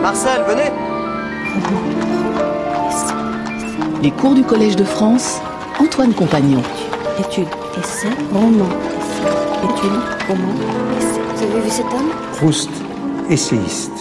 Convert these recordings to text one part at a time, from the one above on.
Marcel, venez. Les cours du Collège de France, Antoine Compagnon. Étude, essai, roman. Étude, roman, essai. Vous avez vu cet homme ? Proust, essayiste.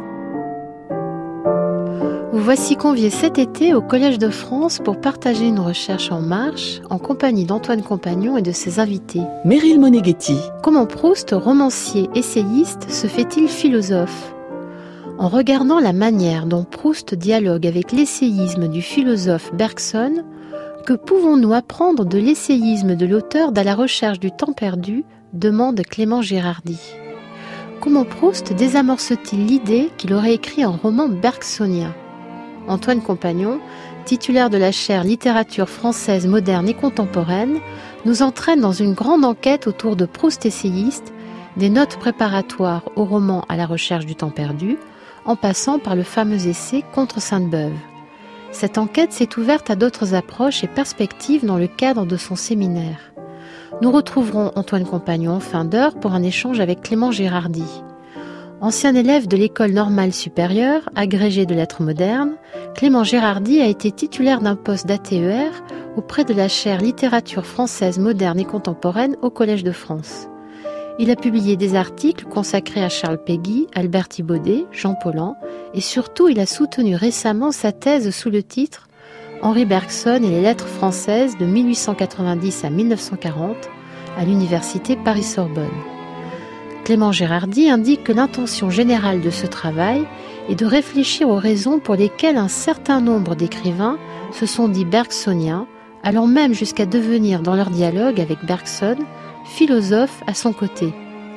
Vous voici conviés cet été au Collège de France pour partager une recherche en marche en compagnie d'Antoine Compagnon et de ses invités. Meryl Moneghetti. Comment Proust, romancier essayiste, se fait-il philosophe ? En regardant la manière dont Proust dialogue avec l'essayisme du philosophe Bergson, que pouvons-nous apprendre de l'essayisme de l'auteur d'À la recherche du temps perdu ? Demande Clément Girardi. Comment Proust désamorce-t-il l'idée qu'il aurait écrit un roman bergsonien ? Antoine Compagnon, titulaire de la chaire Littérature française moderne et contemporaine, nous entraîne dans une grande enquête autour de Proust essayiste, des notes préparatoires au roman À la recherche du temps perdu, en passant par le fameux essai Contre Sainte-Beuve. Cette enquête s'est ouverte à d'autres approches et perspectives dans le cadre de son séminaire. Nous retrouverons Antoine Compagnon en fin d'heure pour un échange avec Clément Girardi. Ancien élève de l'École normale supérieure, agrégé de lettres modernes, Clément Girardi a été titulaire d'un poste d'ATER auprès de la chaire Littérature française moderne et contemporaine au Collège de France. Il a publié des articles consacrés à Charles Péguy, Albert Thibaudet, Jean Paulhan et surtout il a soutenu récemment sa thèse sous le titre « Henri Bergson et les lettres françaises de 1890 à 1940 » à l'université Paris-Sorbonne. Clément Girardi indique que l'intention générale de ce travail est de réfléchir aux raisons pour lesquelles un certain nombre d'écrivains se sont dits bergsoniens, allant même jusqu'à devenir dans leur dialogue avec Bergson, philosophe à son côté.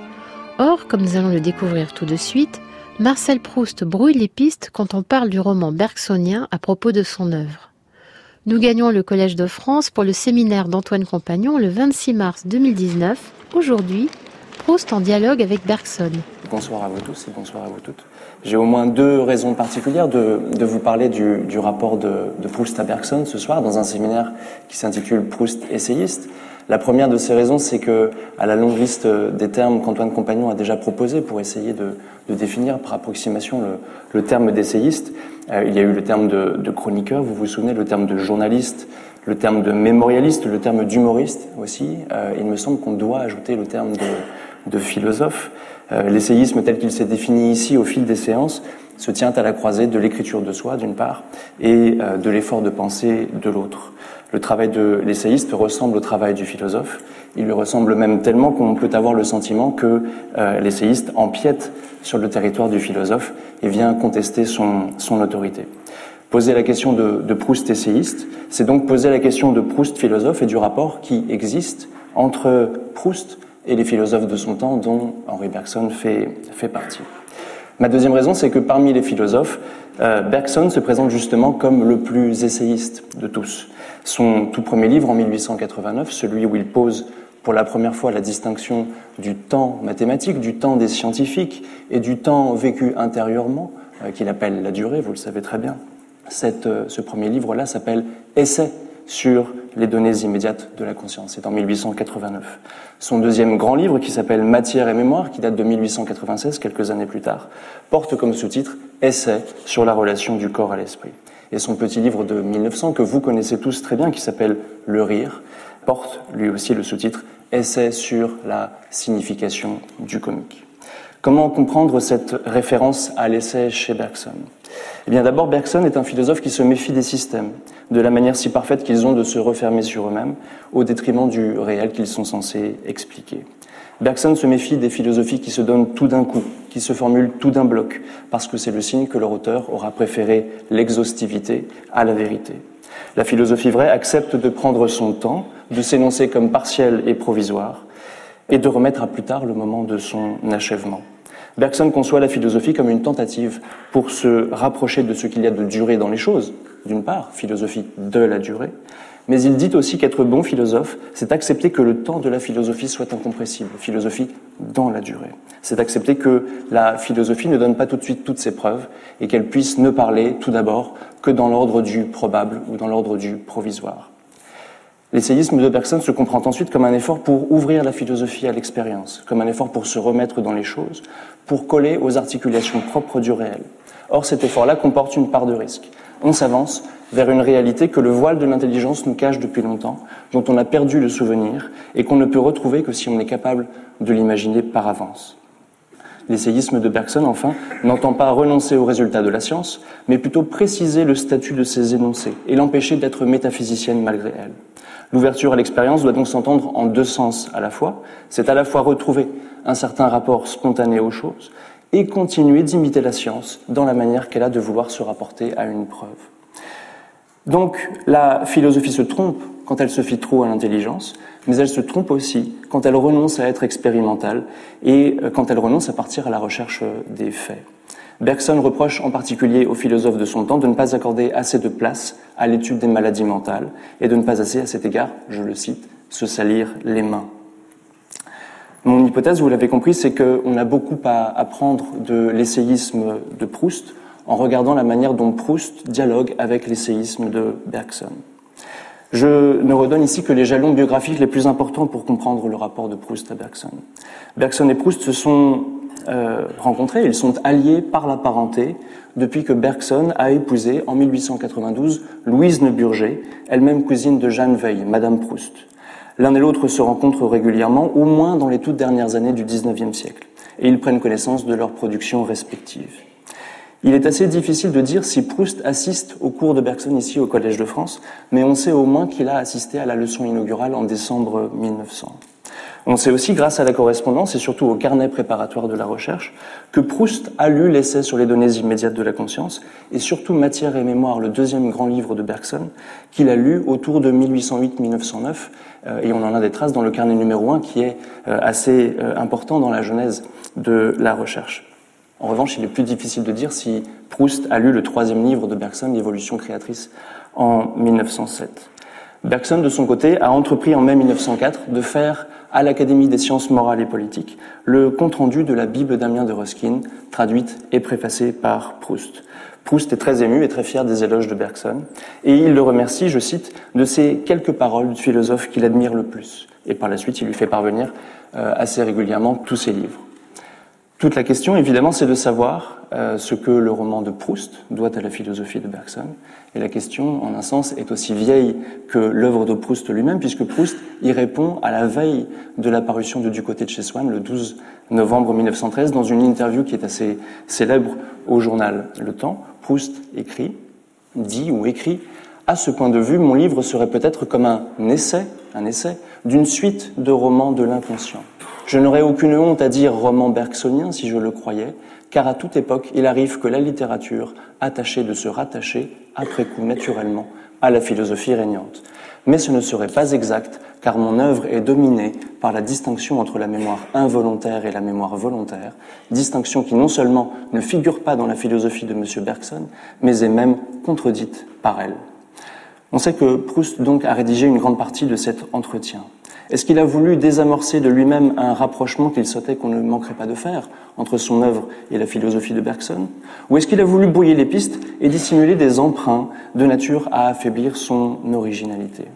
Or, comme nous allons le découvrir tout de suite, Marcel Proust brouille les pistes quand on parle du roman bergsonien à propos de son œuvre. Nous gagnons le Collège de France pour le séminaire d'Antoine Compagnon le 26 mars 2019. Aujourd'hui, Proust en dialogue avec Bergson. Bonsoir à vous tous et bonsoir à vous toutes. J'ai au moins deux raisons particulières de vous parler du rapport de Proust à Bergson ce soir dans un séminaire qui s'intitule Proust essayiste. La première de ces raisons, c'est que, à la longue liste des termes qu'Antoine Compagnon a déjà proposés pour essayer de définir par approximation le terme d'essayiste, il y a eu le terme de chroniqueur, vous vous souvenez, le terme de journaliste, le terme de mémorialiste, le terme d'humoriste aussi. Il me semble qu'on doit ajouter le terme de philosophe. L'essayisme tel qu'il s'est défini ici au fil des séances se tient à la croisée de l'écriture de soi d'une part et de l'effort de pensée de l'autre. Le travail de l'essayiste ressemble au travail du philosophe. Il lui ressemble même tellement qu'on peut avoir le sentiment que l'essayiste empiète sur le territoire du philosophe et vient contester son autorité. Poser la question de Proust essayiste, c'est donc poser la question de Proust philosophe et du rapport qui existe entre Proust et les philosophes de son temps dont Henri Bergson fait partie. Ma deuxième raison, c'est que parmi les philosophes, Bergson se présente justement comme le plus essayiste de tous. Son tout premier livre en 1889, celui où il pose pour la première fois la distinction du temps mathématique, du temps des scientifiques et du temps vécu intérieurement, qu'il appelle la durée, vous le savez très bien. Ce premier livre-là s'appelle « Essai sur les données immédiates de la conscience ». C'est en 1889. Son deuxième grand livre, qui s'appelle « Matière et mémoire », qui date de 1896, quelques années plus tard, porte comme sous-titre « Essai sur la relation du corps à l'esprit ». Et son petit livre de 1900, que vous connaissez tous très bien, qui s'appelle « Le rire », porte lui aussi le sous-titre « Essai sur la signification du comique ». Comment comprendre cette référence à l'essai chez Bergson ? Eh bien, d'abord, Bergson est un philosophe qui se méfie des systèmes, de la manière si parfaite qu'ils ont de se refermer sur eux-mêmes, au détriment du réel qu'ils sont censés expliquer. Bergson se méfie des philosophies qui se donnent tout d'un coup, qui se formulent tout d'un bloc, parce que c'est le signe que leur auteur aura préféré l'exhaustivité à la vérité. La philosophie vraie accepte de prendre son temps, de s'énoncer comme partielle et provisoire, et de remettre à plus tard le moment de son achèvement. Bergson conçoit la philosophie comme une tentative pour se rapprocher de ce qu'il y a de durée dans les choses, d'une part, philosophie de la durée, mais il dit aussi qu'être bon philosophe, c'est accepter que le temps de la philosophie soit incompressible, philosophie dans la durée. C'est accepter que la philosophie ne donne pas tout de suite toutes ses preuves et qu'elle puisse ne parler tout d'abord que dans l'ordre du probable ou dans l'ordre du provisoire. L'essayisme de Bergson se comprend ensuite comme un effort pour ouvrir la philosophie à l'expérience, comme un effort pour se remettre dans les choses, pour coller aux articulations propres du réel. Or, cet effort-là comporte une part de risque. On s'avance vers une réalité que le voile de l'intelligence nous cache depuis longtemps, dont on a perdu le souvenir et qu'on ne peut retrouver que si on est capable de l'imaginer par avance. L'essayisme de Bergson, enfin, n'entend pas renoncer aux résultats de la science, mais plutôt préciser le statut de ses énoncés et l'empêcher d'être métaphysicienne malgré elle. L'ouverture à l'expérience doit donc s'entendre en deux sens à la fois. C'est à la fois retrouver un certain rapport spontané aux choses et continuer d'imiter la science dans la manière qu'elle a de vouloir se rapporter à une preuve. Donc, la philosophie se trompe quand elle se fie trop à l'intelligence, mais elle se trompe aussi quand elle renonce à être expérimentale et quand elle renonce à partir à la recherche des faits. Bergson reproche en particulier aux philosophes de son temps de ne pas accorder assez de place à l'étude des maladies mentales et de ne pas assez, à cet égard, je le cite, se salir les mains. Mon hypothèse, vous l'avez compris, c'est qu'on a beaucoup à apprendre de l'essayisme de Proust en regardant la manière dont Proust dialogue avec l'essayisme de Bergson. Je ne redonne ici que les jalons biographiques les plus importants pour comprendre le rapport de Proust à Bergson. Bergson et Proust se sont rencontrés, ils sont alliés par la parenté depuis que Bergson a épousé en 1892 Louise Neuburger, elle-même cousine de Jeanne Weil, Madame Proust. L'un et l'autre se rencontrent régulièrement, au moins dans les toutes dernières années du XIXe siècle, et ils prennent connaissance de leurs productions respectives. Il est assez difficile de dire si Proust assiste au cours de Bergson ici au Collège de France, mais on sait au moins qu'il a assisté à la leçon inaugurale en décembre 1900. On sait aussi, grâce à la correspondance et surtout au carnet préparatoire de la recherche, que Proust a lu l'essai sur les données immédiates de la conscience et surtout Matière et mémoire, le deuxième grand livre de Bergson, qu'il a lu autour de 1808-1909, et on en a des traces dans le carnet numéro 1 qui est assez important dans la genèse de la recherche. En revanche, il est plus difficile de dire si Proust a lu le troisième livre de Bergson, L'évolution créatrice, en 1907. Bergson, de son côté, a entrepris en mai 1904 de faire à l'Académie des sciences morales et politiques le compte-rendu de la Bible d'Ammien de Ruskin, traduite et préfacée par Proust. Proust est très ému et très fier des éloges de Bergson, et il le remercie, je cite, de ces quelques paroles du philosophe qu'il admire le plus. Et par la suite, il lui fait parvenir assez régulièrement tous ses livres. Toute la question, évidemment, c'est de savoir ce que le roman de Proust doit à la philosophie de Bergson. Et la question, en un sens, est aussi vieille que l'œuvre de Proust lui-même, puisque Proust y répond à la veille de la parution de Du côté de chez Swann, le 12 novembre 1913, dans une interview qui est assez célèbre au journal Le Temps. Proust dit ou écrit « À ce point de vue, mon livre serait peut-être comme un essai d'une suite de romans de l'inconscient. Je n'aurais aucune honte à dire roman bergsonien si je le croyais, car à toute époque, il arrive que la littérature a tâché de se rattacher, après coup naturellement, à la philosophie régnante. Mais ce ne serait pas exact, car mon œuvre est dominée par la distinction entre la mémoire involontaire et la mémoire volontaire, distinction qui non seulement ne figure pas dans la philosophie de M. Bergson, mais est même contredite par elle. » On sait que Proust donc a rédigé une grande partie de cet entretien. Est-ce qu'il a voulu désamorcer de lui-même un rapprochement qu'il sautait qu'on ne manquerait pas de faire entre son œuvre et la philosophie de Bergson? Ou est-ce qu'il a voulu brouiller les pistes et dissimuler des emprunts de nature à affaiblir son originalité?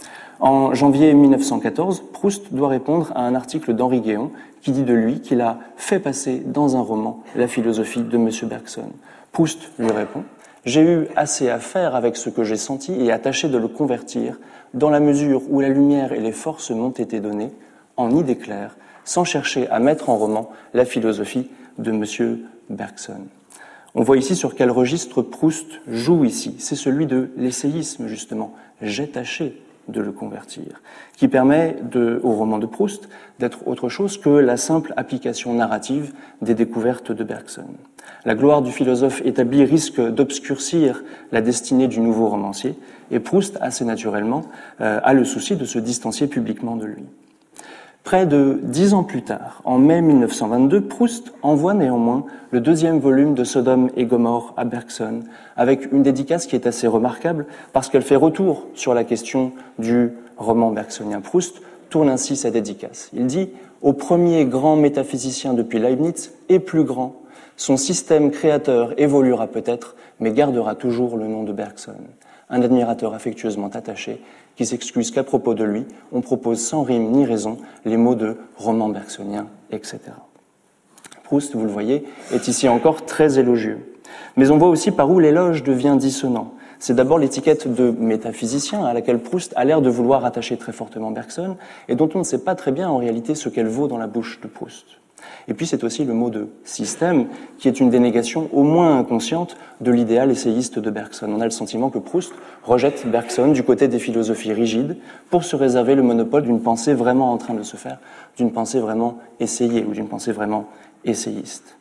En janvier 1914, Proust doit répondre à un article d'Henri Guéon qui dit de lui qu'il a fait passer dans un roman la philosophie de M. Bergson. Proust lui répond « J'ai eu assez à faire avec ce que j'ai senti et à tâcher de le convertir dans la mesure où la lumière et les forces m'ont été données, en idées claires, sans chercher à mettre en roman la philosophie de M. Bergson. » On voit ici sur quel registre Proust joue ici. C'est celui de l'essayisme, justement. J'ai tâché de le convertir, qui permet au roman de Proust d'être autre chose que la simple application narrative des découvertes de Bergson. La gloire du philosophe établi risque d'obscurcir la destinée du nouveau romancier, et Proust, assez naturellement, a le souci de se distancier publiquement de lui. Près de 10 ans plus tard, en mai 1922, Proust envoie néanmoins le deuxième volume de Sodome et Gomorrhe à Bergson, avec une dédicace qui est assez remarquable parce qu'elle fait retour sur la question du roman bergsonien. Proust tourne ainsi sa dédicace. Il dit « Au premier grand métaphysicien depuis Leibniz et plus grand, son système créateur évoluera peut-être, mais gardera toujours le nom de Bergson. Un admirateur affectueusement attaché qui s'excuse qu'à propos de lui, on propose sans rime ni raison les mots de roman bergsonien, etc. » Proust, vous le voyez, est ici encore très élogieux. Mais on voit aussi par où l'éloge devient dissonant. C'est d'abord l'étiquette de métaphysicien à laquelle Proust a l'air de vouloir attacher très fortement Bergson et dont on ne sait pas très bien en réalité ce qu'elle vaut dans la bouche de Proust. Et puis c'est aussi le mot de système qui est une dénégation au moins inconsciente de l'idéal essayiste de Bergson. On a le sentiment que Proust rejette Bergson du côté des philosophies rigides pour se réserver le monopole d'une pensée vraiment en train de se faire, d'une pensée vraiment essayée ou d'une pensée vraiment essayiste.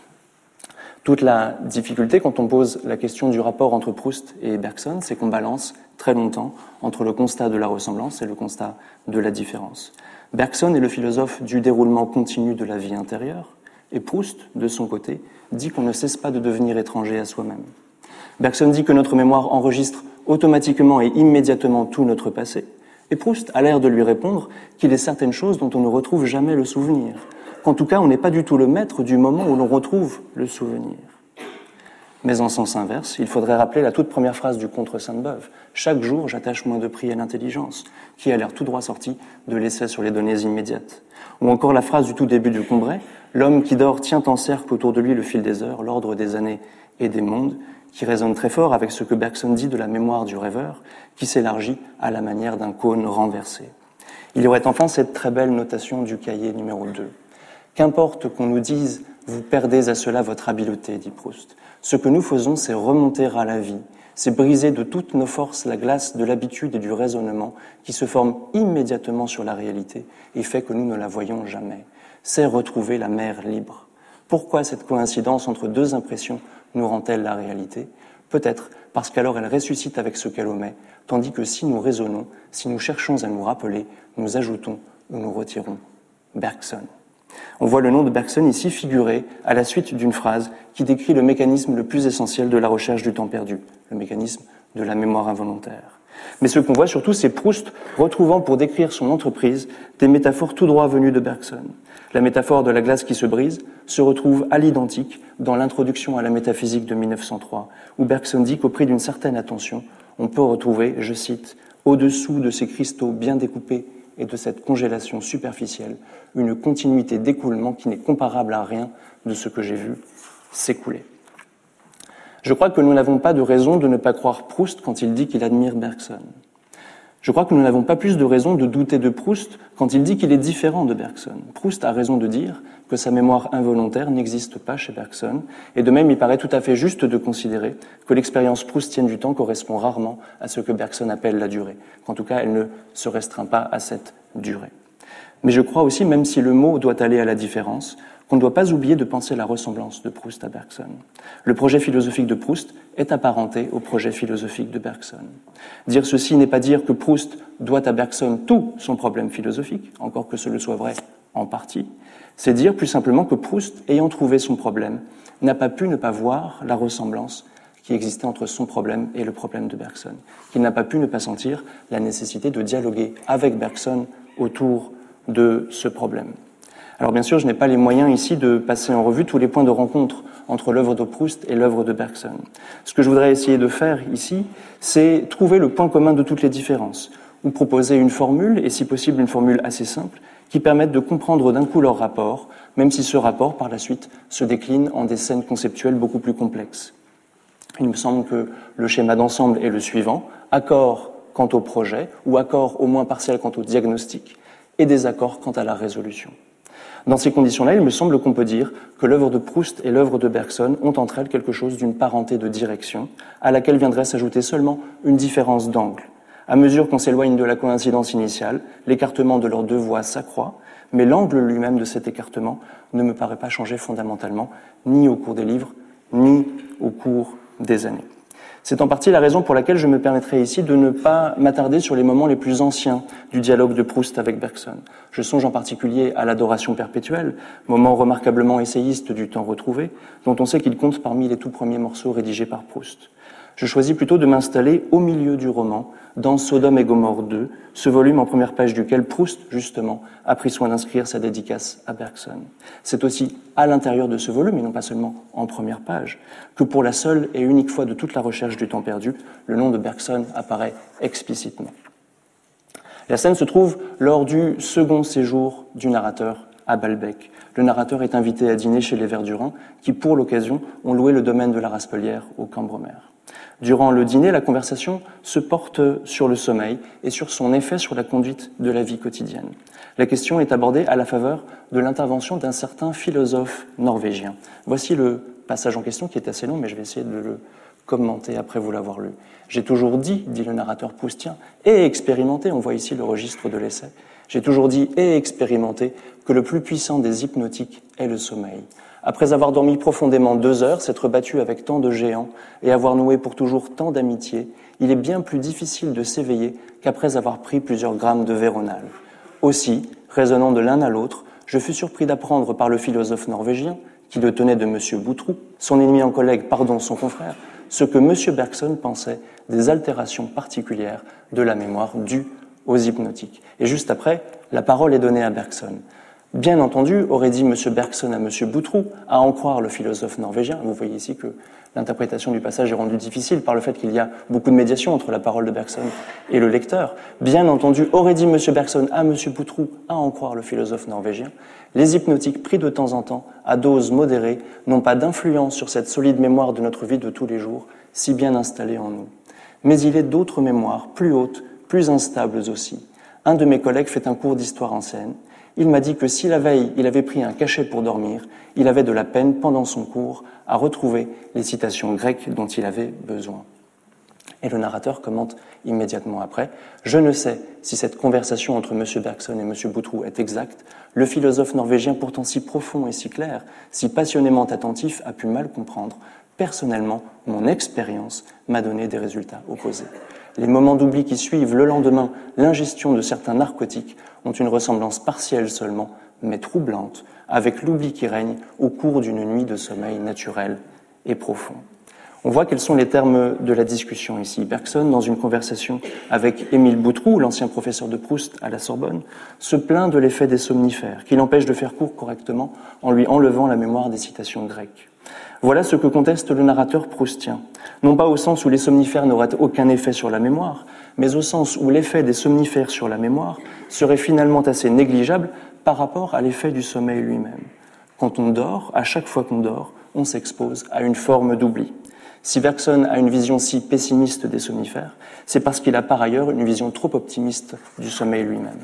Toute la difficulté quand on pose la question du rapport entre Proust et Bergson, c'est qu'on balance très longtemps entre le constat de la ressemblance et le constat de la différence. Bergson est le philosophe du déroulement continu de la vie intérieure, et Proust, de son côté, dit qu'on ne cesse pas de devenir étranger à soi-même. Bergson dit que notre mémoire enregistre automatiquement et immédiatement tout notre passé, et Proust a l'air de lui répondre qu'il est certaines choses dont on ne retrouve jamais le souvenir, qu'en tout cas on n'est pas du tout le maître du moment où l'on retrouve le souvenir. Mais en sens inverse, il faudrait rappeler la toute première phrase du Contre Sainte-Beuve. « Chaque jour, j'attache moins de prix à l'intelligence », qui a l'air tout droit sorti de l'essai sur les données immédiates. Ou encore la phrase du tout début du Combray, « L'homme qui dort tient en cercle autour de lui le fil des heures, l'ordre des années et des mondes », qui résonne très fort avec ce que Bergson dit de la mémoire du rêveur, qui s'élargit à la manière d'un cône renversé. Il y aurait enfin cette très belle notation du cahier numéro 2. « Qu'importe qu'on nous dise « vous perdez à cela votre habileté », dit Proust. Ce que nous faisons, c'est remonter à la vie, c'est briser de toutes nos forces la glace de l'habitude et du raisonnement qui se forme immédiatement sur la réalité et fait que nous ne la voyons jamais. C'est retrouver la mer libre. Pourquoi cette coïncidence entre deux impressions nous rend-elle la réalité ? Peut-être parce qu'alors elle ressuscite avec ce qu'elle omet, tandis que si nous raisonnons, si nous cherchons à nous rappeler, nous ajoutons ou nous retirons. Bergson. On voit le nom de Bergson ici figurer à la suite d'une phrase qui décrit le mécanisme le plus essentiel de la recherche du temps perdu, le mécanisme de la mémoire involontaire. Mais ce qu'on voit surtout, c'est Proust retrouvant pour décrire son entreprise des métaphores tout droit venues de Bergson. La métaphore de la glace qui se brise se retrouve à l'identique dans l'introduction à la métaphysique de 1903, où Bergson dit qu'au prix d'une certaine attention, on peut retrouver, je cite, « au-dessous de ces cristaux bien découpés et de cette congélation superficielle, une continuité d'écoulement qui n'est comparable à rien de ce que j'ai vu s'écouler. » Je crois que nous n'avons pas de raison de ne pas croire Proust quand il dit qu'il admire Bergson. Je crois que nous n'avons pas plus de raison de douter de Proust quand il dit qu'il est différent de Bergson. Proust a raison de dire que sa mémoire involontaire n'existe pas chez Bergson, et de même il paraît tout à fait juste de considérer que l'expérience proustienne du temps correspond rarement à ce que Bergson appelle la durée, qu'en tout cas elle ne se restreint pas à cette durée. Mais je crois aussi, même si le mot doit aller à la différence, qu'on ne doit pas oublier de penser la ressemblance de Proust à Bergson. Le projet philosophique de Proust est apparenté au projet philosophique de Bergson. Dire ceci n'est pas dire que Proust doit à Bergson tout son problème philosophique, encore que ce le soit vrai en partie, c'est dire plus simplement que Proust, ayant trouvé son problème, n'a pas pu ne pas voir la ressemblance qui existait entre son problème et le problème de Bergson, qu'il n'a pas pu ne pas sentir la nécessité de dialoguer avec Bergson autour de ce problème. Alors bien sûr, je n'ai pas les moyens ici de passer en revue tous les points de rencontre entre l'œuvre de Proust et l'œuvre de Bergson. Ce que je voudrais essayer de faire ici, c'est trouver le point commun de toutes les différences, ou proposer une formule, et si possible une formule assez simple, qui permette de comprendre d'un coup leur rapport, même si ce rapport, par la suite, se décline en des scènes conceptuelles beaucoup plus complexes. Il me semble que le schéma d'ensemble est le suivant, accord quant au projet, ou accord au moins partiel quant au diagnostic, et désaccord quant à la résolution. Dans ces conditions-là, il me semble qu'on peut dire que l'œuvre de Proust et l'œuvre de Bergson ont entre elles quelque chose d'une parenté de direction, à laquelle viendrait s'ajouter seulement une différence d'angle. À mesure qu'on s'éloigne de la coïncidence initiale, l'écartement de leurs deux voies s'accroît, mais l'angle lui-même de cet écartement ne me paraît pas changer fondamentalement, ni au cours des livres, ni au cours des années. C'est en partie la raison pour laquelle je me permettrai ici de ne pas m'attarder sur les moments les plus anciens du dialogue de Proust avec Bergson. Je songe en particulier à l'Adoration perpétuelle, moment remarquablement essayiste du temps retrouvé, dont on sait qu'il compte parmi les tout premiers morceaux rédigés par Proust. Je choisis plutôt de m'installer au milieu du roman, dans Sodome et Gomorrhe 2, ce volume en première page duquel Proust, justement, a pris soin d'inscrire sa dédicace à Bergson. C'est aussi à l'intérieur de ce volume, et non pas seulement en première page, que pour la seule et unique fois de toute la recherche du temps perdu, le nom de Bergson apparaît explicitement. La scène se trouve lors du second séjour du narrateur à Balbec. Le narrateur est invité à dîner chez les Verdurins, qui, pour l'occasion, ont loué le domaine de la Raspelière au Cambremer. Durant le dîner, la conversation se porte sur le sommeil et sur son effet sur la conduite de la vie quotidienne. La question est abordée à la faveur de l'intervention d'un certain philosophe norvégien. Voici le passage en question qui est assez long, mais je vais essayer de le commenter après vous l'avoir lu. « J'ai toujours dit le narrateur proustien, et expérimenté, on voit ici le registre de l'essai, j'ai toujours dit et expérimenté que le plus puissant des hypnotiques est le sommeil. Après avoir dormi profondément 2 heures, s'être battu avec tant de géants et avoir noué pour toujours tant d'amitié, il est bien plus difficile de s'éveiller qu'après avoir pris plusieurs grammes de Véronal. Aussi, raisonnant de l'un à l'autre, je fus surpris d'apprendre par le philosophe norvégien, qui le tenait de M. Boutroux, son ennemi en collègue, son confrère, ce que M. Bergson pensait des altérations particulières de la mémoire dues aux hypnotiques. Et juste après, la parole est donnée à Bergson. Bien entendu, aurait dit M. Bergson à M. Boutroux, à en croire le philosophe norvégien. Vous voyez ici que l'interprétation du passage est rendue difficile par le fait qu'il y a beaucoup de médiation entre la parole de Bergson et le lecteur. Bien entendu, aurait dit M. Bergson à M. Boutroux, à en croire le philosophe norvégien, les hypnotiques pris de temps en temps, à doses modérées, n'ont pas d'influence sur cette solide mémoire de notre vie de tous les jours, si bien installée en nous. Mais il est d'autres mémoires, plus hautes, plus instables aussi. Un de mes collègues fait un cours d'histoire ancienne. Il m'a dit que si la veille, il avait pris un cachet pour dormir, il avait de la peine, pendant son cours, à retrouver les citations grecques dont il avait besoin. Et le narrateur commente immédiatement après « Je ne sais si cette conversation entre M. Bergson et M. Boutroux est exacte. Le philosophe norvégien, pourtant si profond et si clair, si passionnément attentif, a pu mal comprendre. Personnellement, mon expérience m'a donné des résultats opposés. Les moments d'oubli qui suivent le lendemain l'ingestion de certains narcotiques ont une ressemblance partielle seulement, mais troublante, avec l'oubli qui règne au cours d'une nuit de sommeil naturel et profond. » On voit quels sont les termes de la discussion ici. Bergson, dans une conversation avec Émile Boutroux, l'ancien professeur de Proust à la Sorbonne, se plaint de l'effet des somnifères, qui l'empêche de faire cours correctement en lui enlevant la mémoire des citations grecques. Voilà ce que conteste le narrateur proustien, non pas au sens où les somnifères n'auraient aucun effet sur la mémoire, mais au sens où l'effet des somnifères sur la mémoire serait finalement assez négligeable par rapport à l'effet du sommeil lui-même. Quand on dort, à chaque fois qu'on dort, on s'expose à une forme d'oubli. Si Bergson a une vision si pessimiste des somnifères, c'est parce qu'il a par ailleurs une vision trop optimiste du sommeil lui-même.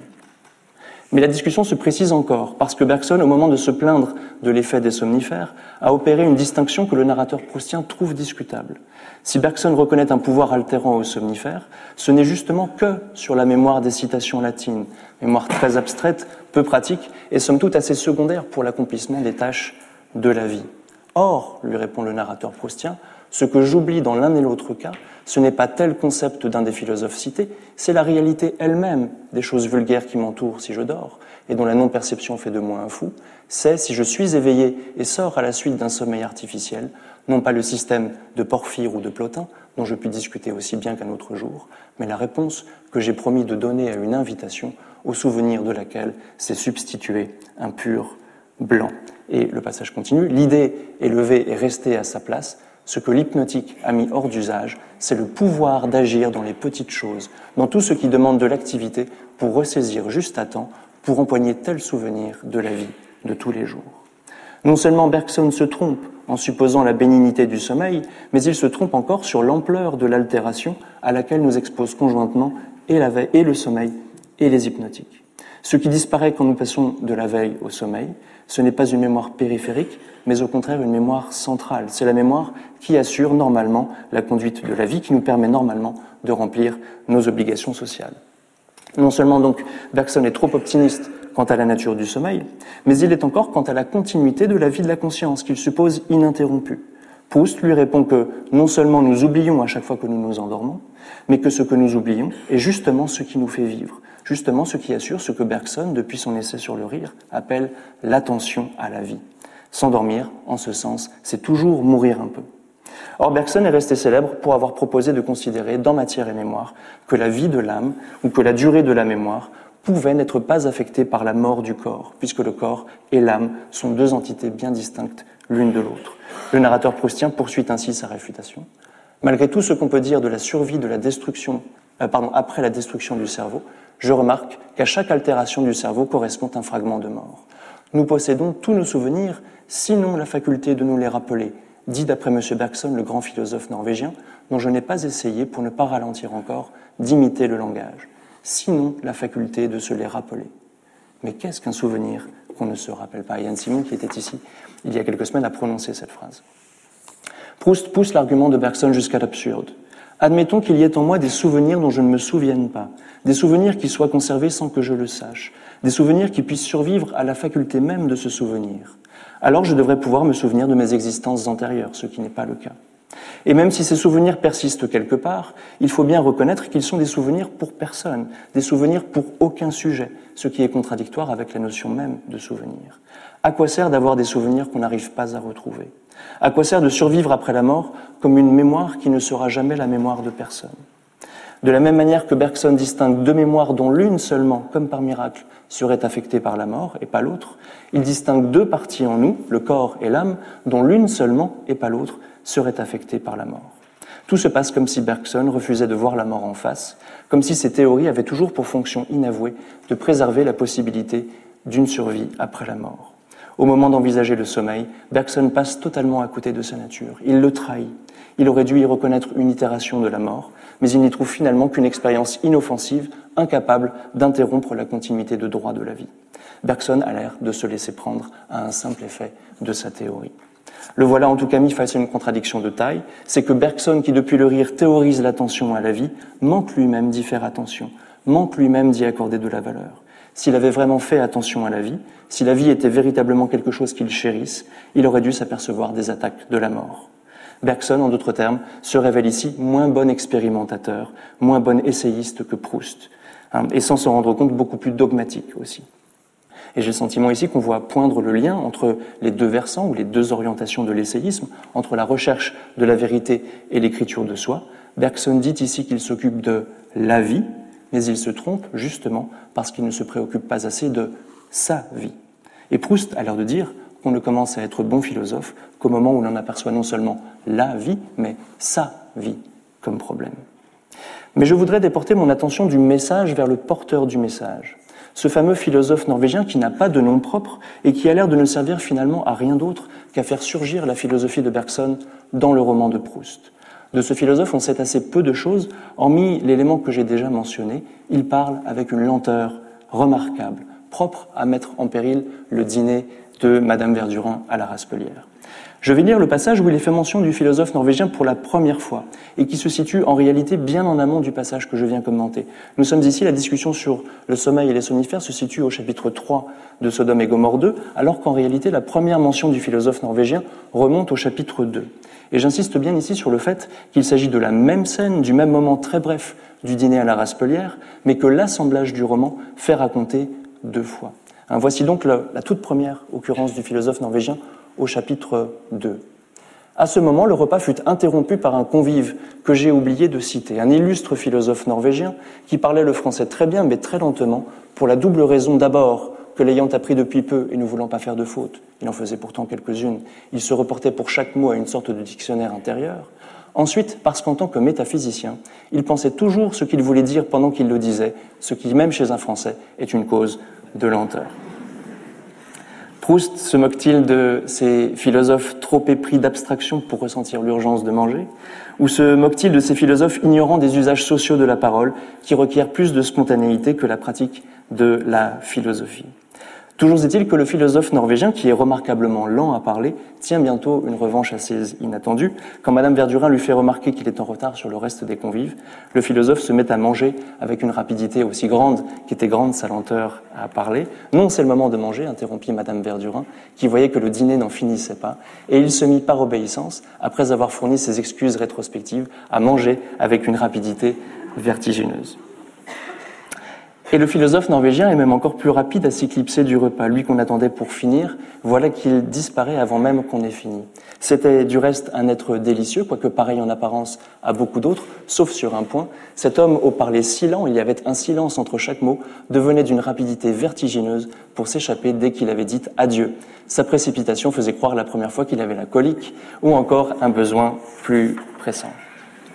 Mais la discussion se précise encore, parce que Bergson, au moment de se plaindre de l'effet des somnifères, a opéré une distinction que le narrateur proustien trouve discutable. Si Bergson reconnaît un pouvoir altérant aux somnifères, ce n'est justement que sur la mémoire des citations latines, mémoire très abstraite, peu pratique, et somme toute assez secondaire pour l'accomplissement des tâches de la vie. Or, lui répond le narrateur proustien, ce que j'oublie dans l'un et l'autre cas, ce n'est pas tel concept d'un des philosophes cités, c'est la réalité elle-même des choses vulgaires qui m'entourent si je dors, et dont la non-perception fait de moi un fou, c'est si je suis éveillé et sors à la suite d'un sommeil artificiel, non pas le système de Porphyre ou de Plotin, dont je puis discuter aussi bien qu'un autre jour, mais la réponse que j'ai promis de donner à une invitation, au souvenir de laquelle s'est substitué un pur blanc. Et le passage continue, l'idée élevée est restée à sa place. Ce que l'hypnotique a mis hors d'usage, c'est le pouvoir d'agir dans les petites choses, dans tout ce qui demande de l'activité pour ressaisir juste à temps, pour empoigner tel souvenir de la vie de tous les jours. Non seulement Bergson se trompe en supposant la bénignité du sommeil, mais il se trompe encore sur l'ampleur de l'altération à laquelle nous exposent conjointement et la veille, et le sommeil et les hypnotiques. Ce qui disparaît quand nous passons de la veille au sommeil, ce n'est pas une mémoire périphérique, mais au contraire une mémoire centrale. C'est la mémoire qui assure normalement la conduite de la vie, qui nous permet normalement de remplir nos obligations sociales. Non seulement donc Bergson est trop optimiste quant à la nature du sommeil, mais il est encore quant à la continuité de la vie de la conscience, qu'il suppose ininterrompue. Proust lui répond que non seulement nous oublions à chaque fois que nous nous endormons, mais que ce que nous oublions est justement ce qui nous fait vivre, justement ce qui assure ce que Bergson, depuis son essai sur le rire, appelle l'attention à la vie. S'endormir, en ce sens, c'est toujours mourir un peu. Or, Bergson est resté célèbre pour avoir proposé de considérer, dans Matière et Mémoire, que la vie de l'âme, ou que la durée de la mémoire, pouvait n'être pas affectée par la mort du corps, puisque le corps et l'âme sont deux entités bien distinctes l'une de l'autre. Le narrateur proustien poursuit ainsi sa réfutation. Malgré tout ce qu'on peut dire de la survie de la destruction, après la destruction du cerveau, je remarque qu'à chaque altération du cerveau correspond un fragment de mort. Nous possédons tous nos souvenirs, sinon la faculté de nous les rappeler, dit d'après M. Bergson, le grand philosophe norvégien, dont je n'ai pas essayé, pour ne pas ralentir encore, d'imiter le langage. Sinon la faculté de se les rappeler. Mais qu'est-ce qu'un souvenir qu'on ne se rappelle pas? Yann Simon, qui était ici il y a quelques semaines, a prononcé cette phrase. Proust pousse l'argument de Bergson jusqu'à l'absurde. Admettons qu'il y ait en moi des souvenirs dont je ne me souvienne pas, des souvenirs qui soient conservés sans que je le sache, des souvenirs qui puissent survivre à la faculté même de se souvenir. Alors je devrais pouvoir me souvenir de mes existences antérieures, ce qui n'est pas le cas. Et même si ces souvenirs persistent quelque part, il faut bien reconnaître qu'ils sont des souvenirs pour personne, des souvenirs pour aucun sujet, ce qui est contradictoire avec la notion même de souvenir. À quoi sert d'avoir des souvenirs qu'on n'arrive pas à retrouver? À quoi sert de survivre après la mort comme une mémoire qui ne sera jamais la mémoire de personne? De la même manière que Bergson distingue deux mémoires dont l'une seulement, comme par miracle, serait affectée par la mort et pas l'autre, il distingue deux parties en nous, le corps et l'âme, dont l'une seulement et pas l'autre serait affectée par la mort. Tout se passe comme si Bergson refusait de voir la mort en face, comme si ses théories avaient toujours pour fonction inavouée de préserver la possibilité d'une survie après la mort. Au moment d'envisager le sommeil, Bergson passe totalement à côté de sa nature. Il le trahit. Il aurait dû y reconnaître une itération de la mort, mais il n'y trouve finalement qu'une expérience inoffensive, incapable d'interrompre la continuité de droit de la vie. Bergson a l'air de se laisser prendre à un simple effet de sa théorie. Le voilà en tout cas mis face à une contradiction de taille, c'est que Bergson, qui depuis le rire théorise l'attention à la vie, manque lui-même d'y faire attention, manque lui-même d'y accorder de la valeur. S'il avait vraiment fait attention à la vie, si la vie était véritablement quelque chose qu'il chérisse, il aurait dû s'apercevoir des attaques de la mort. Bergson, en d'autres termes, se révèle ici moins bon expérimentateur, moins bon essayiste que Proust, et sans s'en rendre compte, beaucoup plus dogmatique aussi. Et j'ai le sentiment ici qu'on voit poindre le lien entre les deux versants ou les deux orientations de l'essayisme, entre la recherche de la vérité et l'écriture de soi. Bergson dit ici qu'il s'occupe de la vie, mais il se trompe justement parce qu'il ne se préoccupe pas assez de sa vie. Et Proust a l'air de dire qu'on ne commence à être bon philosophe qu'au moment où l'on aperçoit non seulement la vie, mais sa vie comme problème. Mais je voudrais déporter mon attention du message vers le porteur du message. Ce fameux philosophe norvégien qui n'a pas de nom propre et qui a l'air de ne servir finalement à rien d'autre qu'à faire surgir la philosophie de Bergson dans le roman de Proust. De ce philosophe, on sait assez peu de choses, hormis l'élément que j'ai déjà mentionné. Il parle avec une lenteur remarquable, propre à mettre en péril le dîner de Madame Verdurin à la Raspelière. Je vais lire le passage où il est fait mention du philosophe norvégien pour la première fois et qui se situe en réalité bien en amont du passage que je viens commenter. Nous sommes ici, la discussion sur le sommeil et les somnifères se situe au chapitre 3 de Sodome et Gomorrhe 2, alors qu'en réalité la première mention du philosophe norvégien remonte au chapitre 2. Et j'insiste bien ici sur le fait qu'il s'agit de la même scène, du même moment très bref du dîner à la Raspelière, mais que l'assemblage du roman fait raconter deux fois. Voici donc la toute première occurrence du philosophe norvégien au chapitre 2. À ce moment, le repas fut interrompu par un convive que j'ai oublié de citer, un illustre philosophe norvégien qui parlait le français très bien mais très lentement, pour la double raison d'abord que l'ayant appris depuis peu et ne voulant pas faire de faute, il en faisait pourtant quelques-unes, il se reportait pour chaque mot à une sorte de dictionnaire intérieur. Ensuite, parce qu'en tant que métaphysicien, il pensait toujours ce qu'il voulait dire pendant qu'il le disait, ce qui, même chez un Français, est une cause de lenteur. Proust se moque-t-il de ces philosophes trop épris d'abstraction pour ressentir l'urgence de manger? Ou se moque-t-il de ces philosophes ignorant des usages sociaux de la parole qui requièrent plus de spontanéité que la pratique de la philosophie? Toujours est-il que le philosophe norvégien, qui est remarquablement lent à parler, tient bientôt une revanche assez inattendue. Quand Madame Verdurin lui fait remarquer qu'il est en retard sur le reste des convives, le philosophe se met à manger avec une rapidité aussi grande qu'était grande sa lenteur à parler. « Non, c'est le moment de manger », interrompit Madame Verdurin, qui voyait que le dîner n'en finissait pas, et il se mit par obéissance, après avoir fourni ses excuses rétrospectives, à manger avec une rapidité vertigineuse. Et le philosophe norvégien est même encore plus rapide à s'éclipser du repas. Lui qu'on attendait pour finir, voilà qu'il disparaît avant même qu'on ait fini. C'était du reste un être délicieux, quoique pareil en apparence à beaucoup d'autres, sauf sur un point. Cet homme, au parler si lent, il y avait un silence entre chaque mot, devenait d'une rapidité vertigineuse pour s'échapper dès qu'il avait dit adieu. Sa précipitation faisait croire la première fois qu'il avait la colique, ou encore un besoin plus pressant.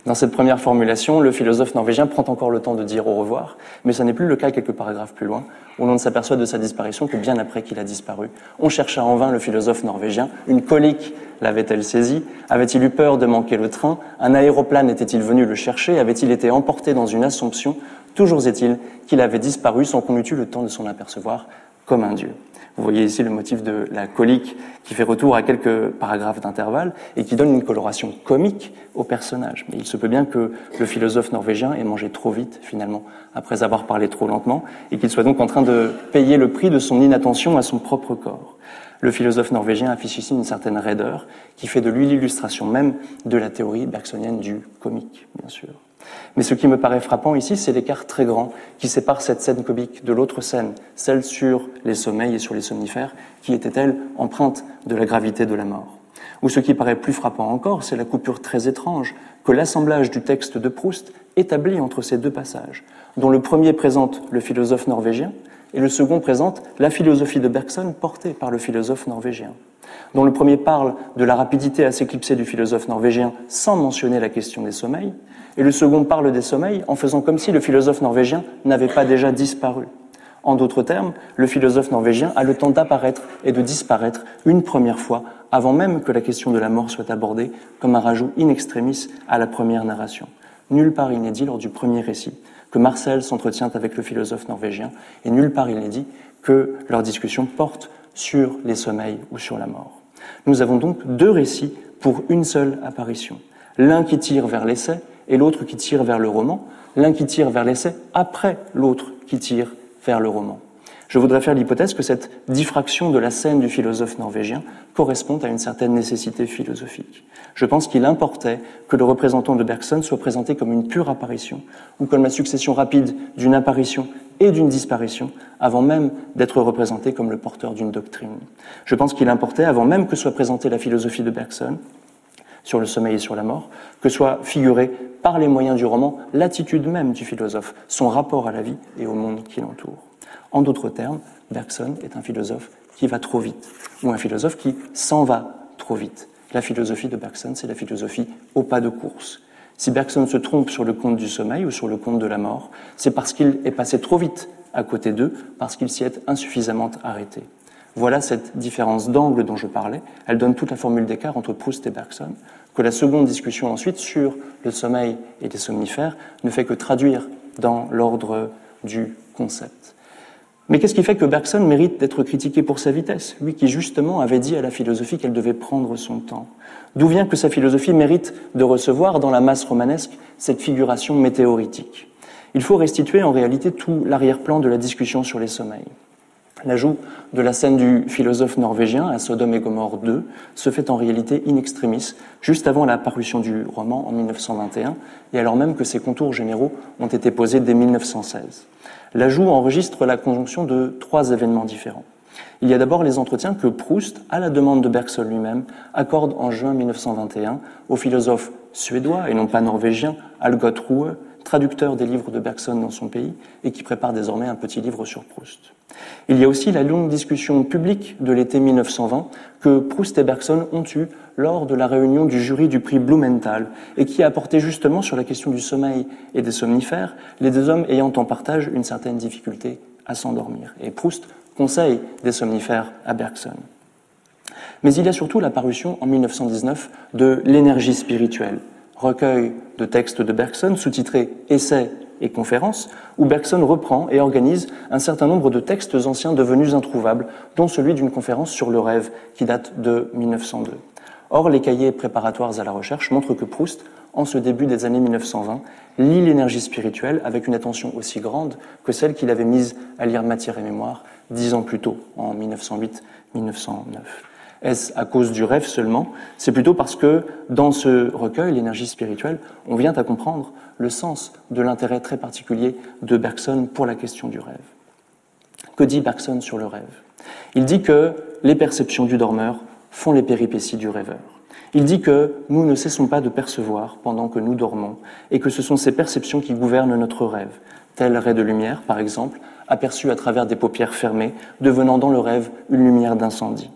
Dans cette première formulation, le philosophe norvégien prend encore le temps de dire au revoir, mais ce n'est plus le cas quelques paragraphes plus loin, où l'on ne s'aperçoit de sa disparition que bien après qu'il a disparu. On chercha en vain le philosophe norvégien, une colique l'avait-elle saisi? Avait-il eu peur de manquer le train? Un aéroplane était-il venu le chercher? Avait-il été emporté dans une assomption? Toujours est-il qu'il avait disparu sans qu'on eût eu le temps de s'en apercevoir, comme un dieu. Vous voyez ici le motif de la colique qui fait retour à quelques paragraphes d'intervalle et qui donne une coloration comique au personnage. Mais il se peut bien que le philosophe norvégien ait mangé trop vite, finalement, après avoir parlé trop lentement, et qu'il soit donc en train de payer le prix de son inattention à son propre corps. Le philosophe norvégien affiche ici une certaine raideur qui fait de lui l'illustration même de la théorie bergsonienne du comique, bien sûr. Mais ce qui me paraît frappant ici, c'est l'écart très grand qui sépare cette scène comique de l'autre scène, celle sur les sommeils et sur les somnifères, qui était, elle, empreinte de la gravité de la mort. Ou ce qui paraît plus frappant encore, c'est la coupure très étrange que l'assemblage du texte de Proust établit entre ces deux passages, dont le premier présente le philosophe norvégien et le second présente la philosophie de Bergson portée par le philosophe norvégien, dont le premier parle de la rapidité à s'éclipser du philosophe norvégien sans mentionner la question des sommeils, et le second parle des sommeils en faisant comme si le philosophe norvégien n'avait pas déjà disparu. En d'autres termes, le philosophe norvégien a le temps d'apparaître et de disparaître une première fois avant même que la question de la mort soit abordée comme un rajout in extremis à la première narration. Nulle part il n'est dit lors du premier récit que Marcel s'entretient avec le philosophe norvégien et nulle part il n'est dit que leur discussion porte sur les sommeils ou sur la mort. Nous avons donc deux récits pour une seule apparition. L'un qui tire vers l'essai et l'autre qui tire vers le roman, l'un qui tire vers l'essai après l'autre qui tire vers le roman. Je voudrais faire l'hypothèse que cette diffraction de la scène du philosophe norvégien correspond à une certaine nécessité philosophique. Je pense qu'il importait que le représentant de Bergson soit présenté comme une pure apparition, ou comme la succession rapide d'une apparition et d'une disparition, avant même d'être représenté comme le porteur d'une doctrine. Je pense qu'il importait, avant même que soit présentée la philosophie de Bergson, sur le sommeil et sur la mort, que soit figurée par les moyens du roman l'attitude même du philosophe, son rapport à la vie et au monde qui l'entoure. En d'autres termes, Bergson est un philosophe qui va trop vite, ou un philosophe qui s'en va trop vite. La philosophie de Bergson, c'est la philosophie au pas de course. Si Bergson se trompe sur le compte du sommeil ou sur le compte de la mort, c'est parce qu'il est passé trop vite à côté d'eux, parce qu'il s'y est insuffisamment arrêté. Voilà cette différence d'angle dont je parlais. Elle donne toute la formule d'écart entre Proust et Bergson, que la seconde discussion ensuite sur le sommeil et les somnifères ne fait que traduire dans l'ordre du concept. Mais qu'est-ce qui fait que Bergson mérite d'être critiqué pour sa vitesse, lui qui justement avait dit à la philosophie qu'elle devait prendre son temps? D'où vient que sa philosophie mérite de recevoir dans la masse romanesque cette figuration météoritique? Il faut restituer en réalité tout l'arrière-plan de la discussion sur les sommeils. L'ajout de la scène du philosophe norvégien à Sodome et Gomorrhe 2 se fait en réalité in extremis, juste avant la parution du roman en 1921, et alors même que ses contours généraux ont été posés dès 1916. L'ajout enregistre la conjonction de trois événements différents. Il y a d'abord les entretiens que Proust, à la demande de Bergson lui-même, accorde en juin 1921 au philosophe suédois, et non pas norvégien, Algot Ruhe, traducteur des livres de Bergson dans son pays, et qui prépare désormais un petit livre sur Proust. Il y a aussi la longue discussion publique de l'été 1920 que Proust et Bergson ont eue lors de la réunion du jury du prix Blumenthal et qui a porté justement sur la question du sommeil et des somnifères, les deux hommes ayant en partage une certaine difficulté à s'endormir. Et Proust conseille des somnifères à Bergson. Mais il y a surtout la parution en 1919 de L'énergie spirituelle, recueil de textes de Bergson sous-titré Essais et conférences, où Bergson reprend et organise un certain nombre de textes anciens devenus introuvables, dont celui d'une conférence sur le rêve qui date de 1902. Or, les cahiers préparatoires à la recherche montrent que Proust, en ce début des années 1920, lit l'énergie spirituelle avec une attention aussi grande que celle qu'il avait mise à lire Matière et Mémoire 10 ans plus tôt, en 1908-1909. Est-ce à cause du rêve seulement? C'est plutôt parce que dans ce recueil, l'énergie spirituelle, on vient à comprendre le sens de l'intérêt très particulier de Bergson pour la question du rêve. Que dit Bergson sur le rêve? Il dit que les perceptions du dormeur font les péripéties du rêveur. Il dit que nous ne cessons pas de percevoir pendant que nous dormons et que ce sont ces perceptions qui gouvernent notre rêve, tel ray de lumière, par exemple, aperçu à travers des paupières fermées, devenant dans le rêve une lumière d'incendie.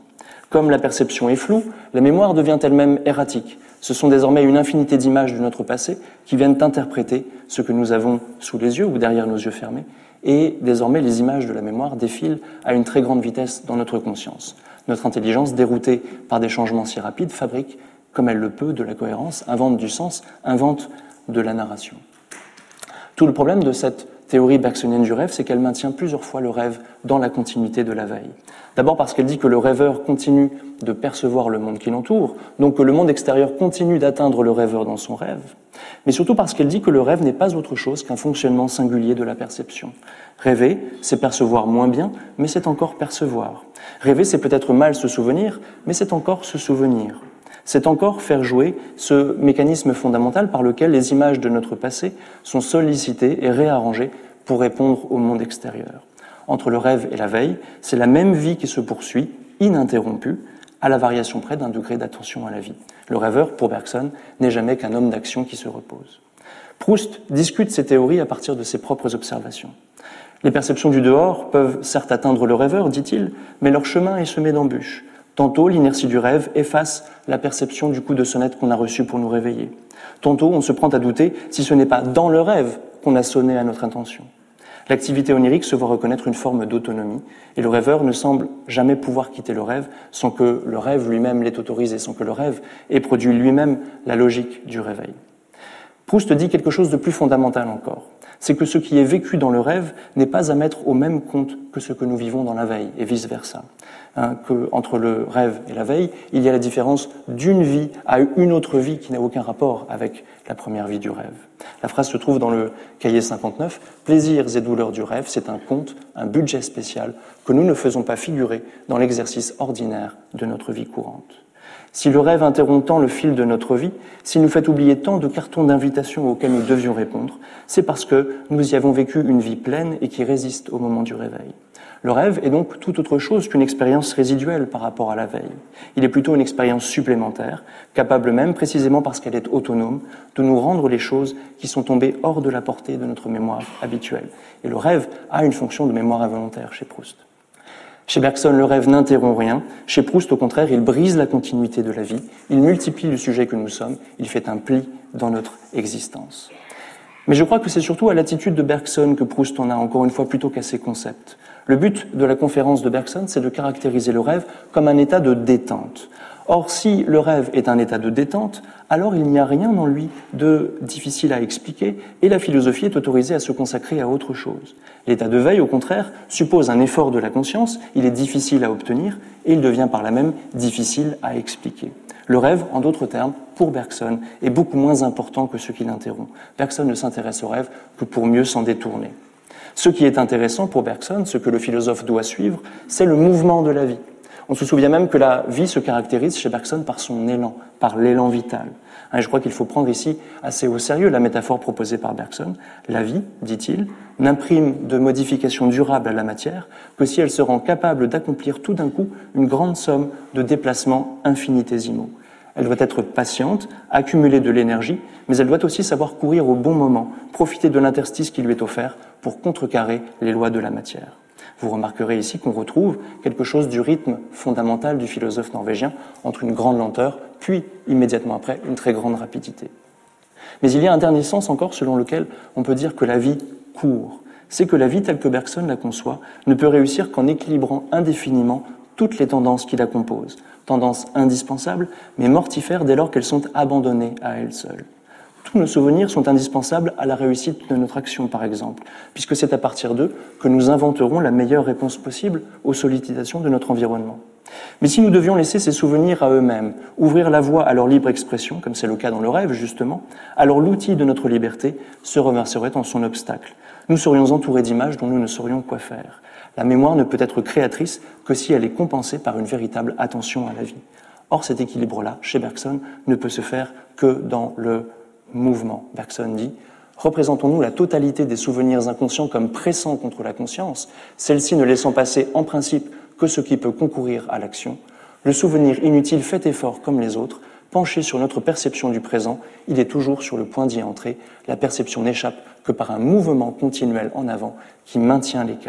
Comme la perception est floue, la mémoire devient elle-même erratique. Ce sont désormais une infinité d'images de notre passé qui viennent interpréter ce que nous avons sous les yeux ou derrière nos yeux fermés, et désormais les images de la mémoire défilent à une très grande vitesse dans notre conscience. Notre intelligence, déroutée par des changements si rapides, fabrique, comme elle le peut, de la cohérence, invente du sens, invente de la narration. Tout le problème de cette théorie bergsonienne du rêve, c'est qu'elle maintient plusieurs fois le rêve dans la continuité de la veille. D'abord parce qu'elle dit que le rêveur continue de percevoir le monde qui l'entoure, donc que le monde extérieur continue d'atteindre le rêveur dans son rêve, mais surtout parce qu'elle dit que le rêve n'est pas autre chose qu'un fonctionnement singulier de la perception. Rêver, c'est percevoir moins bien, mais c'est encore percevoir. Rêver, c'est peut-être mal se souvenir, mais c'est encore se souvenir. C'est encore faire jouer ce mécanisme fondamental par lequel les images de notre passé sont sollicitées et réarrangées pour répondre au monde extérieur. Entre le rêve et la veille, c'est la même vie qui se poursuit, ininterrompue, à la variation près d'un degré d'attention à la vie. Le rêveur, pour Bergson, n'est jamais qu'un homme d'action qui se repose. Proust discute ces théories à partir de ses propres observations. Les perceptions du dehors peuvent certes atteindre le rêveur, dit-il, mais leur chemin est semé d'embûches. Tantôt, l'inertie du rêve efface la perception du coup de sonnette qu'on a reçu pour nous réveiller. Tantôt, on se prend à douter si ce n'est pas dans le rêve qu'on a sonné à notre intention. L'activité onirique se voit reconnaître une forme d'autonomie, et le rêveur ne semble jamais pouvoir quitter le rêve sans que le rêve lui-même l'ait autorisé, sans que le rêve ait produit lui-même la logique du réveil. Proust dit quelque chose de plus fondamental encore. C'est que ce qui est vécu dans le rêve n'est pas à mettre au même compte que ce que nous vivons dans la veille, et vice-versa. Qu'entre le rêve et la veille, il y a la différence d'une vie à une autre vie qui n'a aucun rapport avec la première vie du rêve. La phrase se trouve dans le cahier 59. « Plaisirs et douleurs du rêve, c'est un compte, un budget spécial que nous ne faisons pas figurer dans l'exercice ordinaire de notre vie courante. » Si le rêve interrompt tant le fil de notre vie, s'il nous fait oublier tant de cartons d'invitation auxquels nous devions répondre, c'est parce que nous y avons vécu une vie pleine et qui résiste au moment du réveil. Le rêve est donc tout autre chose qu'une expérience résiduelle par rapport à la veille. Il est plutôt une expérience supplémentaire, capable même, précisément parce qu'elle est autonome, de nous rendre les choses qui sont tombées hors de la portée de notre mémoire habituelle. Et le rêve a une fonction de mémoire involontaire chez Proust. Chez Bergson, le rêve n'interrompt rien. Chez Proust, au contraire, il brise la continuité de la vie. Il multiplie le sujet que nous sommes. Il fait un pli dans notre existence. Mais je crois que c'est surtout à l'attitude de Bergson que Proust en a encore une fois plutôt qu'à ses concepts. Le but de la conférence de Bergson, c'est de caractériser le rêve comme un état de détente. Or, si le rêve est un état de détente, alors il n'y a rien en lui de difficile à expliquer et la philosophie est autorisée à se consacrer à autre chose. L'état de veille, au contraire, suppose un effort de la conscience, il est difficile à obtenir et il devient par là même difficile à expliquer. Le rêve, en d'autres termes, pour Bergson, est beaucoup moins important que ce qui l'interrompt. Bergson ne s'intéresse au rêve que pour mieux s'en détourner. Ce qui est intéressant pour Bergson, ce que le philosophe doit suivre, c'est le mouvement de la vie. On se souvient même que la vie se caractérise chez Bergson par son élan, par l'élan vital. Et je crois qu'il faut prendre ici assez au sérieux la métaphore proposée par Bergson. La vie, dit-il, n'imprime de modifications durables à la matière que si elle se rend capable d'accomplir tout d'un coup une grande somme de déplacements infinitésimaux. Elle doit être patiente, accumuler de l'énergie, mais elle doit aussi savoir courir au bon moment, profiter de l'interstice qui lui est offert pour contrecarrer les lois de la matière. Vous remarquerez ici qu'on retrouve quelque chose du rythme fondamental du philosophe norvégien entre une grande lenteur, puis immédiatement après une très grande rapidité. Mais il y a un dernier sens encore selon lequel on peut dire que la vie court. C'est que la vie telle que Bergson la conçoit ne peut réussir qu'en équilibrant indéfiniment toutes les tendances qui la composent. Tendances indispensables, mais mortifères dès lors qu'elles sont abandonnées à elles seules. Tous nos souvenirs sont indispensables à la réussite de notre action, par exemple, puisque c'est à partir d'eux que nous inventerons la meilleure réponse possible aux sollicitations de notre environnement. Mais si nous devions laisser ces souvenirs à eux-mêmes, ouvrir la voie à leur libre expression, comme c'est le cas dans le rêve, justement, alors l'outil de notre liberté se reverserait en son obstacle. Nous serions entourés d'images dont nous ne saurions quoi faire. La mémoire ne peut être créatrice que si elle est compensée par une véritable attention à la vie. Or, cet équilibre-là, chez Bergson, ne peut se faire que dans le mouvement. Bergson dit « Représentons-nous la totalité des souvenirs inconscients comme pressant contre la conscience, celle-ci ne laissant passer en principe que ce qui peut concourir à l'action. Le souvenir inutile fait effort comme les autres, penché sur notre perception du présent, il est toujours sur le point d'y entrer. La perception n'échappe que par un mouvement continuel en avant qui maintient l'écart. »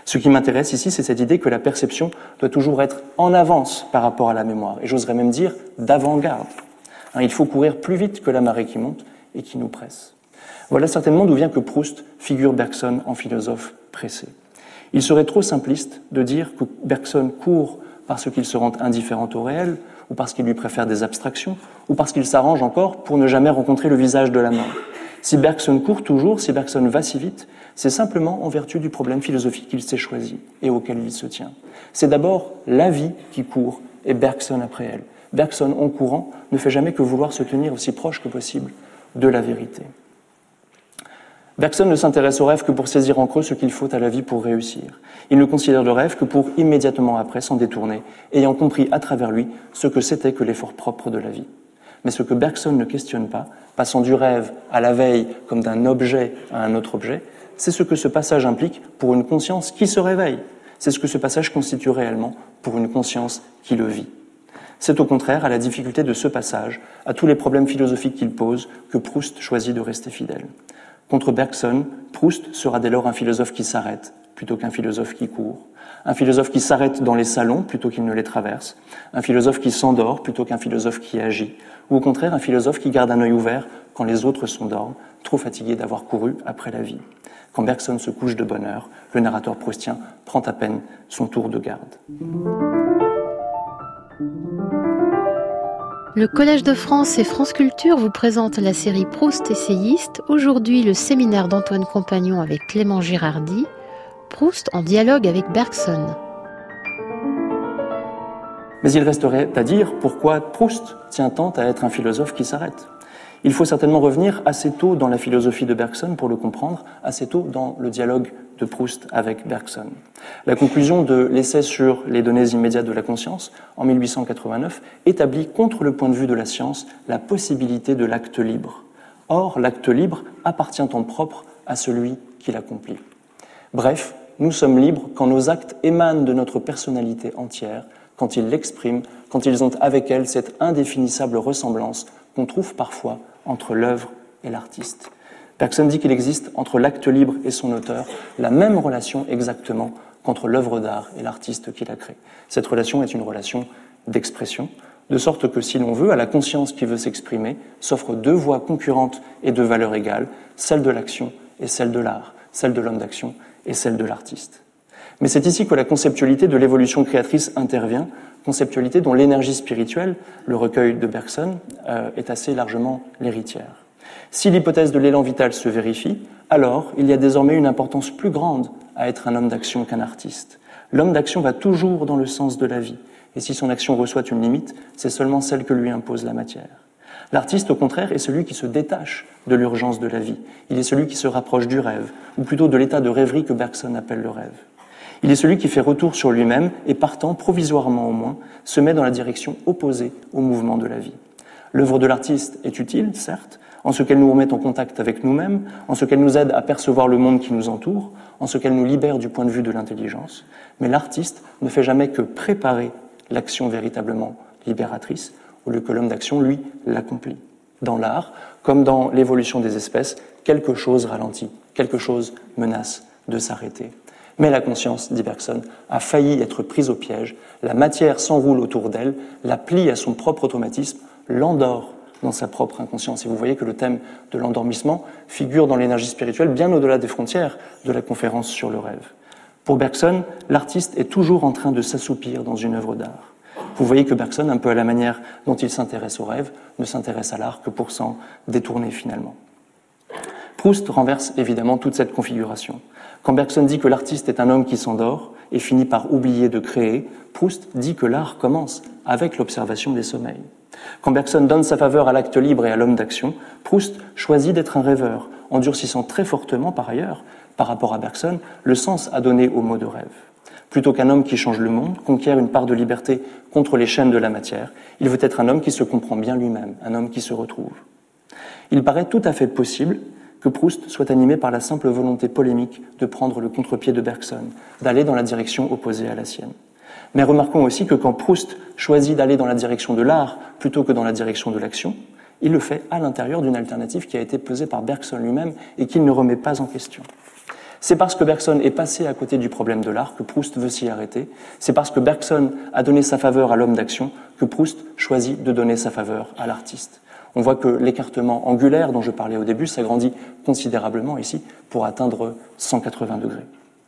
Ce qui m'intéresse ici, c'est cette idée que la perception doit toujours être en avance par rapport à la mémoire, et j'oserais même dire d'avant-garde. Il faut courir plus vite que la marée qui monte et qui nous presse. Voilà certainement d'où vient que Proust figure Bergson en philosophe pressé. Il serait trop simpliste de dire que Bergson court parce qu'il se rend indifférent au réel, ou parce qu'il lui préfère des abstractions, ou parce qu'il s'arrange encore pour ne jamais rencontrer le visage de la mort. Si Bergson court toujours, si Bergson va si vite, c'est simplement en vertu du problème philosophique qu'il s'est choisi et auquel il se tient. C'est d'abord la vie qui court, et Bergson après elle. Bergson, en courant, ne fait jamais que vouloir se tenir aussi proche que possible de la vérité. Bergson ne s'intéresse au rêve que pour saisir en creux ce qu'il faut à la vie pour réussir. Il ne considère le rêve que pour immédiatement après s'en détourner, ayant compris à travers lui ce que c'était que l'effort propre de la vie. Mais ce que Bergson ne questionne pas, passant du rêve à la veille comme d'un objet à un autre objet, c'est ce que ce passage implique pour une conscience qui se réveille. C'est ce que ce passage constitue réellement pour une conscience qui le vit. C'est au contraire à la difficulté de ce passage, à tous les problèmes philosophiques qu'il pose, que Proust choisit de rester fidèle. Contre Bergson, Proust sera dès lors un philosophe qui s'arrête, plutôt qu'un philosophe qui court. Un philosophe qui s'arrête dans les salons, plutôt qu'il ne les traverse. Un philosophe qui s'endort, plutôt qu'un philosophe qui agit. Ou au contraire, un philosophe qui garde un œil ouvert quand les autres s'endorment, trop fatigués d'avoir couru après la vie. Quand Bergson se couche de bonne heure, le narrateur proustien prend à peine son tour de garde. Le Collège de France et France Culture vous présente la série Proust essayiste, aujourd'hui le séminaire d'Antoine Compagnon avec Clément Girardi, Proust en dialogue avec Bergson. Mais il resterait à dire pourquoi Proust tient tant à être un philosophe qui s'arrête. Il faut certainement revenir assez tôt dans la philosophie de Bergson pour le comprendre, assez tôt dans le dialogue de Proust avec Bergson. La conclusion de l'essai sur les données immédiates de la conscience, en 1889, établit contre le point de vue de la science la possibilité de l'acte libre. Or, l'acte libre appartient en propre à celui qui l'accomplit. Bref, nous sommes libres quand nos actes émanent de notre personnalité entière, quand ils l'expriment, quand ils ont avec elle cette indéfinissable ressemblance qu'on trouve parfois entre l'œuvre et l'artiste. Bergson dit qu'il existe entre l'acte libre et son auteur la même relation exactement qu'entre l'œuvre d'art et l'artiste qui la crée. Cette relation est une relation d'expression, de sorte que si l'on veut, à la conscience qui veut s'exprimer, s'offrent deux voies concurrentes et de valeur égale, celle de l'action et celle de l'art, celle de l'homme d'action et celle de l'artiste. Mais c'est ici que la conceptualité de l'évolution créatrice intervient, conceptualité dont l'énergie spirituelle, le recueil de Bergson, est assez largement l'héritière. Si l'hypothèse de l'élan vital se vérifie, alors il y a désormais une importance plus grande à être un homme d'action qu'un artiste. L'homme d'action va toujours dans le sens de la vie, et si son action reçoit une limite, c'est seulement celle que lui impose la matière. L'artiste, au contraire, est celui qui se détache de l'urgence de la vie. Il est celui qui se rapproche du rêve, ou plutôt de l'état de rêverie que Bergson appelle le rêve. Il est celui qui fait retour sur lui-même et, partant, provisoirement au moins, se met dans la direction opposée au mouvement de la vie. L'œuvre de l'artiste est utile, certes, en ce qu'elle nous remet en contact avec nous-mêmes, en ce qu'elle nous aide à percevoir le monde qui nous entoure, en ce qu'elle nous libère du point de vue de l'intelligence, mais l'artiste ne fait jamais que préparer l'action véritablement libératrice, au lieu que l'homme d'action, lui, l'accomplit. Dans l'art, comme dans l'évolution des espèces, quelque chose ralentit, quelque chose menace de s'arrêter. Mais la conscience, dit Bergson, a failli être prise au piège, la matière s'enroule autour d'elle, la plie à son propre automatisme, l'endort dans sa propre inconscience. Et vous voyez que le thème de l'endormissement figure dans l'énergie spirituelle bien au-delà des frontières de la conférence sur le rêve. Pour Bergson, l'artiste est toujours en train de s'assoupir dans une œuvre d'art. Vous voyez que Bergson, un peu à la manière dont il s'intéresse au rêve, ne s'intéresse à l'art que pour s'en détourner finalement. Proust renverse évidemment toute cette configuration. Quand Bergson dit que l'artiste est un homme qui s'endort et finit par oublier de créer, Proust dit que l'art commence avec l'observation des sommeils. Quand Bergson donne sa faveur à l'acte libre et à l'homme d'action, Proust choisit d'être un rêveur, endurcissant très fortement par ailleurs, par rapport à Bergson, le sens à donner au mot de rêve. Plutôt qu'un homme qui change le monde, conquiert une part de liberté contre les chaînes de la matière, il veut être un homme qui se comprend bien lui-même, un homme qui se retrouve. Il paraît tout à fait possible que Proust soit animé par la simple volonté polémique de prendre le contre-pied de Bergson, d'aller dans la direction opposée à la sienne. Mais remarquons aussi que quand Proust choisit d'aller dans la direction de l'art plutôt que dans la direction de l'action, il le fait à l'intérieur d'une alternative qui a été posée par Bergson lui-même et qu'il ne remet pas en question. C'est parce que Bergson est passé à côté du problème de l'art que Proust veut s'y arrêter. C'est parce que Bergson a donné sa faveur à l'homme d'action que Proust choisit de donner sa faveur à l'artiste. On voit que l'écartement angulaire dont je parlais au début s'agrandit considérablement ici pour atteindre 180 degrés.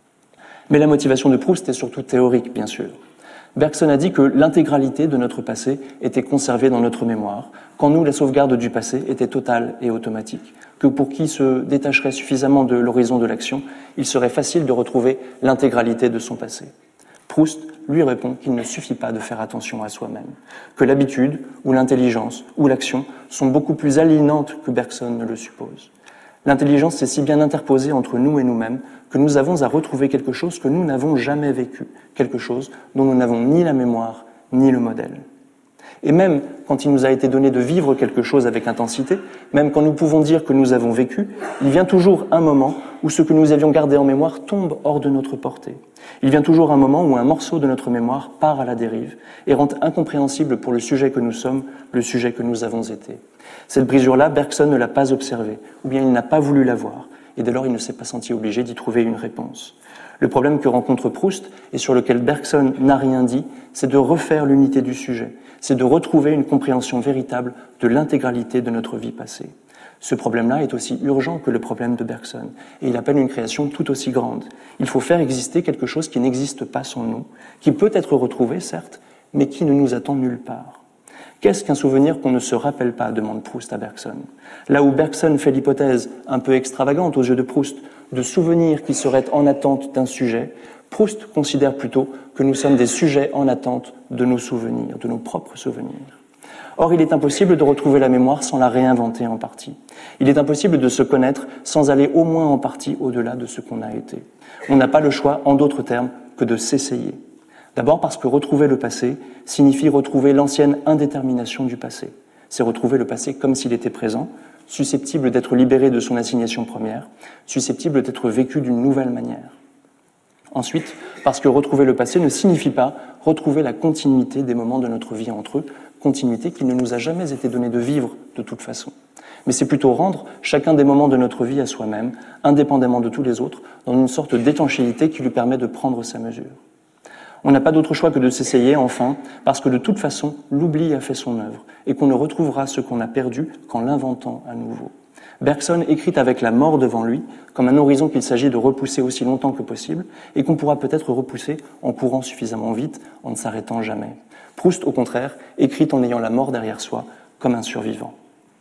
Mais la motivation de Proust est surtout théorique, bien sûr. Bergson a dit que l'intégralité de notre passé était conservée dans notre mémoire, qu'en nous la sauvegarde du passé était totale et automatique, que pour qui se détacherait suffisamment de l'horizon de l'action, il serait facile de retrouver l'intégralité de son passé. Proust lui répond qu'il ne suffit pas de faire attention à soi-même, que l'habitude ou l'intelligence ou l'action sont beaucoup plus aliénantes que Bergson ne le suppose. L'intelligence s'est si bien interposée entre nous et nous-mêmes que nous avons à retrouver quelque chose que nous n'avons jamais vécu, quelque chose dont nous n'avons ni la mémoire ni le modèle. Et même quand il nous a été donné de vivre quelque chose avec intensité, même quand nous pouvons dire que nous avons vécu, il vient toujours un moment où ce que nous avions gardé en mémoire tombe hors de notre portée. Il vient toujours un moment où un morceau de notre mémoire part à la dérive et rend incompréhensible pour le sujet que nous sommes, le sujet que nous avons été. Cette brisure-là, Bergson ne l'a pas observée, ou bien il n'a pas voulu la voir, et dès lors il ne s'est pas senti obligé d'y trouver une réponse. Le problème que rencontre Proust, et sur lequel Bergson n'a rien dit, c'est de refaire l'unité du sujet, c'est de retrouver une compréhension véritable de l'intégralité de notre vie passée. Ce problème-là est aussi urgent que le problème de Bergson, et il appelle une création tout aussi grande. Il faut faire exister quelque chose qui n'existe pas sans nous, qui peut être retrouvé, certes, mais qui ne nous attend nulle part. Qu'est-ce qu'un souvenir qu'on ne se rappelle pas, demande Proust à Bergson. Là où Bergson fait l'hypothèse, un peu extravagante aux yeux de Proust, de souvenirs qui seraient en attente d'un sujet, Proust considère plutôt que nous sommes des sujets en attente de nos souvenirs, de nos propres souvenirs. Or, il est impossible de retrouver la mémoire sans la réinventer en partie. Il est impossible de se connaître sans aller au moins en partie au-delà de ce qu'on a été. On n'a pas le choix, en d'autres termes, que de s'essayer. D'abord parce que retrouver le passé signifie retrouver l'ancienne indétermination du passé. C'est retrouver le passé comme s'il était présent, susceptible d'être libéré de son assignation première, susceptible d'être vécu d'une nouvelle manière. Ensuite, parce que retrouver le passé ne signifie pas retrouver la continuité des moments de notre vie entre eux, continuité qui ne nous a jamais été donnée de vivre de toute façon. Mais c'est plutôt rendre chacun des moments de notre vie à soi-même, indépendamment de tous les autres, dans une sorte d'étanchéité qui lui permet de prendre sa mesure. On n'a pas d'autre choix que de s'essayer, enfin, parce que de toute façon, l'oubli a fait son œuvre, et qu'on ne retrouvera ce qu'on a perdu qu'en l'inventant à nouveau. Bergson écrit avec la mort devant lui, comme un horizon qu'il s'agit de repousser aussi longtemps que possible, et qu'on pourra peut-être repousser en courant suffisamment vite, en ne s'arrêtant jamais. Proust, au contraire, écrit en ayant la mort derrière soi, comme un survivant.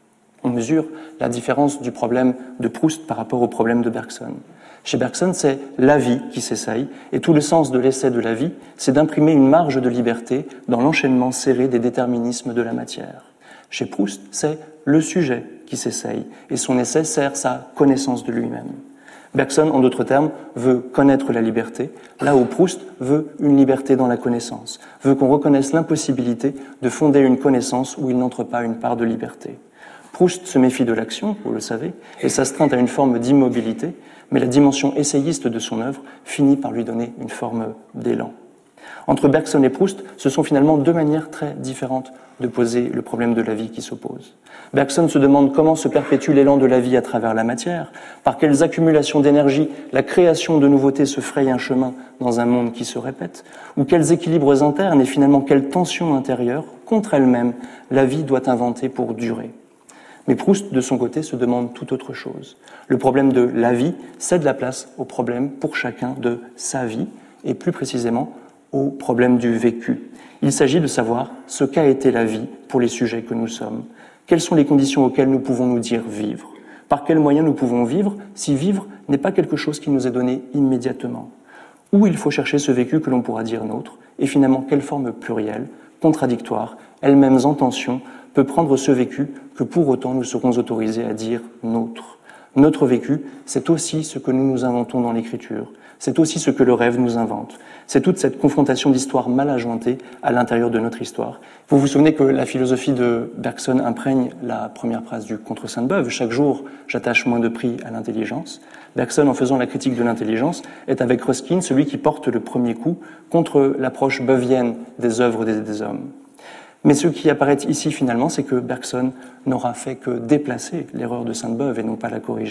On mesure la différence du problème de Proust par rapport au problème de Bergson. Chez Bergson, c'est la vie qui s'essaye, et tout le sens de l'essai de la vie, c'est d'imprimer une marge de liberté dans l'enchaînement serré des déterminismes de la matière. Chez Proust, c'est le sujet qui s'essaye, et son essai sert sa connaissance de lui-même. Bergson, en d'autres termes, veut connaître la liberté, là où Proust veut une liberté dans la connaissance, veut qu'on reconnaisse l'impossibilité de fonder une connaissance où il n'entre pas une part de liberté. Proust se méfie de l'action, vous le savez, et s'astreint à une forme d'immobilité, mais la dimension essayiste de son œuvre finit par lui donner une forme d'élan. Entre Bergson et Proust, ce sont finalement deux manières très différentes de poser le problème de la vie qui s'opposent. Bergson se demande comment se perpétue l'élan de la vie à travers la matière, par quelles accumulations d'énergie la création de nouveautés se fraye un chemin dans un monde qui se répète, ou quels équilibres internes et finalement quelles tensions intérieures, contre elles-mêmes, la vie doit inventer pour durer. Mais Proust, de son côté, se demande tout autre chose. Le problème de la vie cède la place au problème pour chacun de sa vie, et plus précisément au problème du vécu. Il s'agit de savoir ce qu'a été la vie pour les sujets que nous sommes. Quelles sont les conditions auxquelles nous pouvons nous dire vivre? Par quels moyens nous pouvons vivre si vivre n'est pas quelque chose qui nous est donné immédiatement? Où il faut chercher ce vécu que l'on pourra dire nôtre? Et finalement, quelle forme plurielle, contradictoire, elle-même en tension, peut prendre ce vécu que pour autant nous serons autorisés à dire nôtre. Notre vécu, c'est aussi ce que nous nous inventons dans l'écriture. C'est aussi ce que le rêve nous invente. C'est toute cette confrontation d'histoires mal ajointées à l'intérieur de notre histoire. Vous vous souvenez que la philosophie de Bergson imprègne la première phrase du Contre Sainte-Beuve. Chaque jour, j'attache moins de prix à l'intelligence. Bergson, en faisant la critique de l'intelligence, est avec Ruskin celui qui porte le premier coup contre l'approche beuvienne des œuvres des hommes. Mais ce qui apparaît ici finalement, c'est que Bergson n'aura fait que déplacer l'erreur de Sainte-Beuve et non pas la corriger.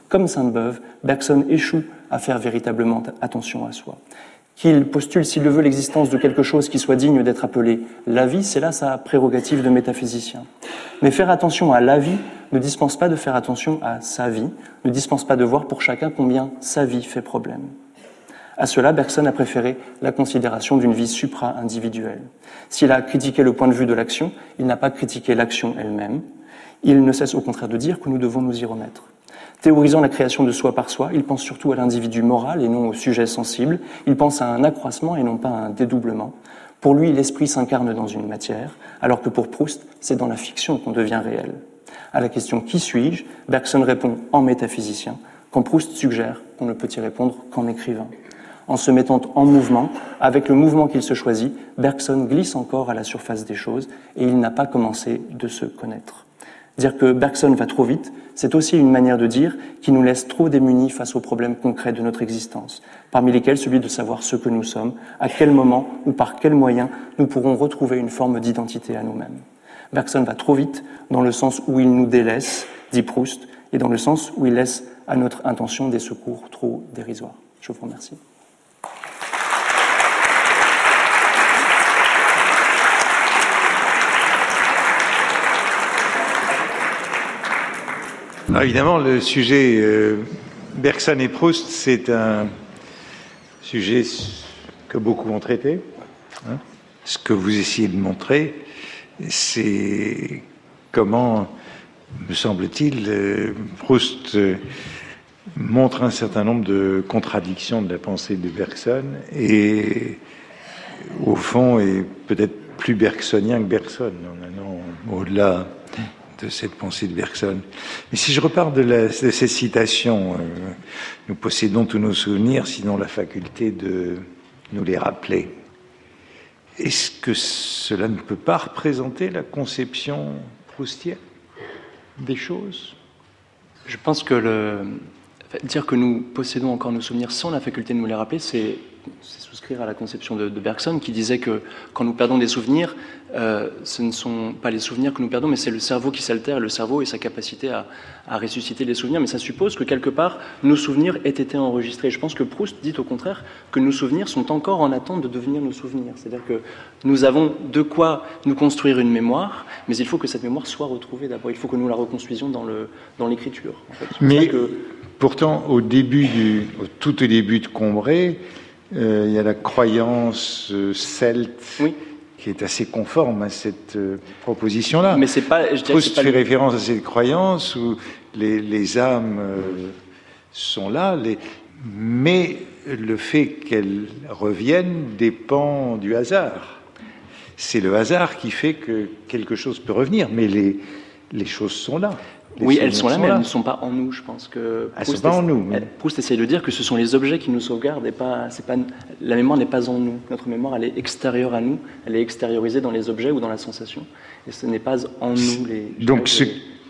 Comme Sainte-Beuve, Bergson échoue à faire véritablement attention à soi. Qu'il postule, s'il le veut, l'existence de quelque chose qui soit digne d'être appelé la vie, c'est là sa prérogative de métaphysicien. Mais faire attention à la vie ne dispense pas de faire attention à sa vie, ne dispense pas de voir pour chacun combien sa vie fait problème. À cela, Bergson a préféré la considération d'une vie supra-individuelle. S'il a critiqué le point de vue de l'action, il n'a pas critiqué l'action elle-même. Il ne cesse au contraire de dire que nous devons nous y remettre. Théorisant la création de soi par soi, il pense surtout à l'individu moral et non au sujet sensible. Il pense à un accroissement et non pas à un dédoublement. Pour lui, l'esprit s'incarne dans une matière, alors que pour Proust, c'est dans la fiction qu'on devient réel. À la question « Qui suis-je ?», Bergson répond en métaphysicien, quand Proust suggère qu'on ne peut y répondre qu'en écrivain. En se mettant en mouvement, avec le mouvement qu'il se choisit, Bergson glisse encore à la surface des choses et il n'a pas commencé de se connaître. Dire que Bergson va trop vite, c'est aussi une manière de dire qui nous laisse trop démunis face aux problèmes concrets de notre existence, parmi lesquels celui de savoir ce que nous sommes, à quel moment ou par quels moyens nous pourrons retrouver une forme d'identité à nous-mêmes. Bergson va trop vite dans le sens où il nous délaisse, dit Proust, et dans le sens où il laisse à notre intention des secours trop dérisoires. Je vous remercie. Alors évidemment, le sujet Bergson et Proust, c'est un sujet que beaucoup ont traité. Ce que vous essayez de montrer, c'est comment, me semble-t-il, Proust montre un certain nombre de contradictions de la pensée de Bergson et, au fond, est peut-être plus bergsonien que Bergson, en allant au-delà de cette pensée de Bergson. Mais si je repars de ces citations, nous possédons tous nos souvenirs, sinon la faculté de nous les rappeler. Est-ce que cela ne peut pas représenter la conception proustienne des choses ? Je pense que dire que nous possédons encore nos souvenirs sans la faculté de nous les rappeler, c'est souscrire à la conception de Bergson qui disait que quand nous perdons des souvenirs, ce ne sont pas les souvenirs que nous perdons, mais c'est le cerveau qui s'altère, le cerveau et sa capacité à ressusciter les souvenirs. Mais ça suppose que quelque part, nos souvenirs aient été enregistrés. Je pense que Proust dit au contraire que nos souvenirs sont encore en attente de devenir nos souvenirs. C'est-à-dire que nous avons de quoi nous construire une mémoire, mais il faut que cette mémoire soit retrouvée d'abord. Il faut que nous la reconstruisions dans l'écriture. En fait. Mais pourtant, au tout au début de Combray, il y a la croyance celte qui est assez conforme à cette proposition-là. Mais c'est pas. Je dirais Proust fait référence à cette croyance où les âmes sont là, mais le fait qu'elles reviennent dépend du hasard. C'est le hasard qui fait que quelque chose peut revenir, mais les choses sont là. Oui, elles sont là, mais elles ne sont pas en nous, je pense que Proust essaie de dire que ce sont les objets qui nous sauvegardent et la mémoire n'est pas en nous. Notre mémoire, elle est extérieure à nous, elle est extériorisée dans les objets ou dans la sensation, et ce n'est pas en nous. Donc ce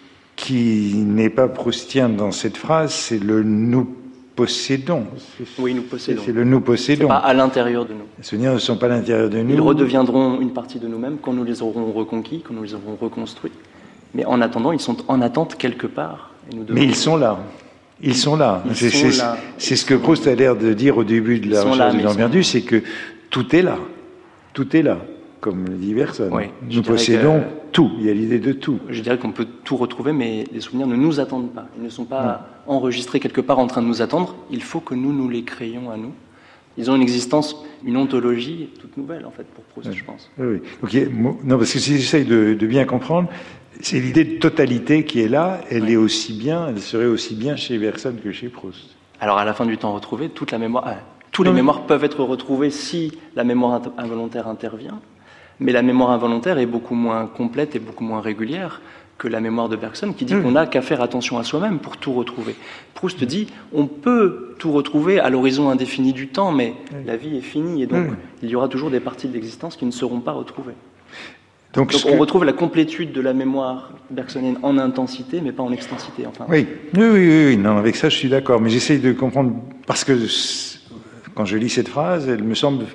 qui n'est pas proustien dans cette phrase, c'est le nous possédons. Oui, nous possédons. C'est le nous possédons. C'est pas à l'intérieur de nous. Les souvenirs ne sont pas à l'intérieur de nous. Ils redeviendront une partie de nous-mêmes quand nous les aurons reconquis, quand nous les aurons reconstruits. Mais en attendant, ils sont en attente quelque part. Mais ils sont là. Ils sont là. C'est ce que Proust a l'air de dire au début de la recherche de l'Enfant perdu, c'est que tout est là. Tout est là, comme le dit Bergson. Oui, nous possédons tout. Il y a l'idée de tout. Je dirais qu'on peut tout retrouver, mais les souvenirs ne nous attendent pas. Ils ne sont pas enregistrés quelque part en train de nous attendre. Il faut que nous les créions à nous. Ils ont une existence, une ontologie toute nouvelle, en fait, pour Proust, je pense. Oui. Donc, non, parce que si j'essaye de bien comprendre, c'est l'idée de totalité qui est là. Elle serait aussi bien chez Bergson que chez Proust. Alors, à la fin du temps retrouvé, toute la mémoire, les mémoires peuvent être retrouvées si la mémoire involontaire intervient, mais la mémoire involontaire est beaucoup moins complète et beaucoup moins régulière que la mémoire de Bergson, qui dit qu'on n'a qu'à faire attention à soi-même pour tout retrouver. Proust dit on peut tout retrouver à l'horizon indéfini du temps, mais la vie est finie, et donc il y aura toujours des parties de l'existence qui ne seront pas retrouvées. Donc on retrouve la complétude de la mémoire bergsonienne en intensité, mais pas en extensité. Enfin. Oui. Non, avec ça je suis d'accord, mais j'essaye de comprendre, parce que quand je lis cette phrase, elle me semble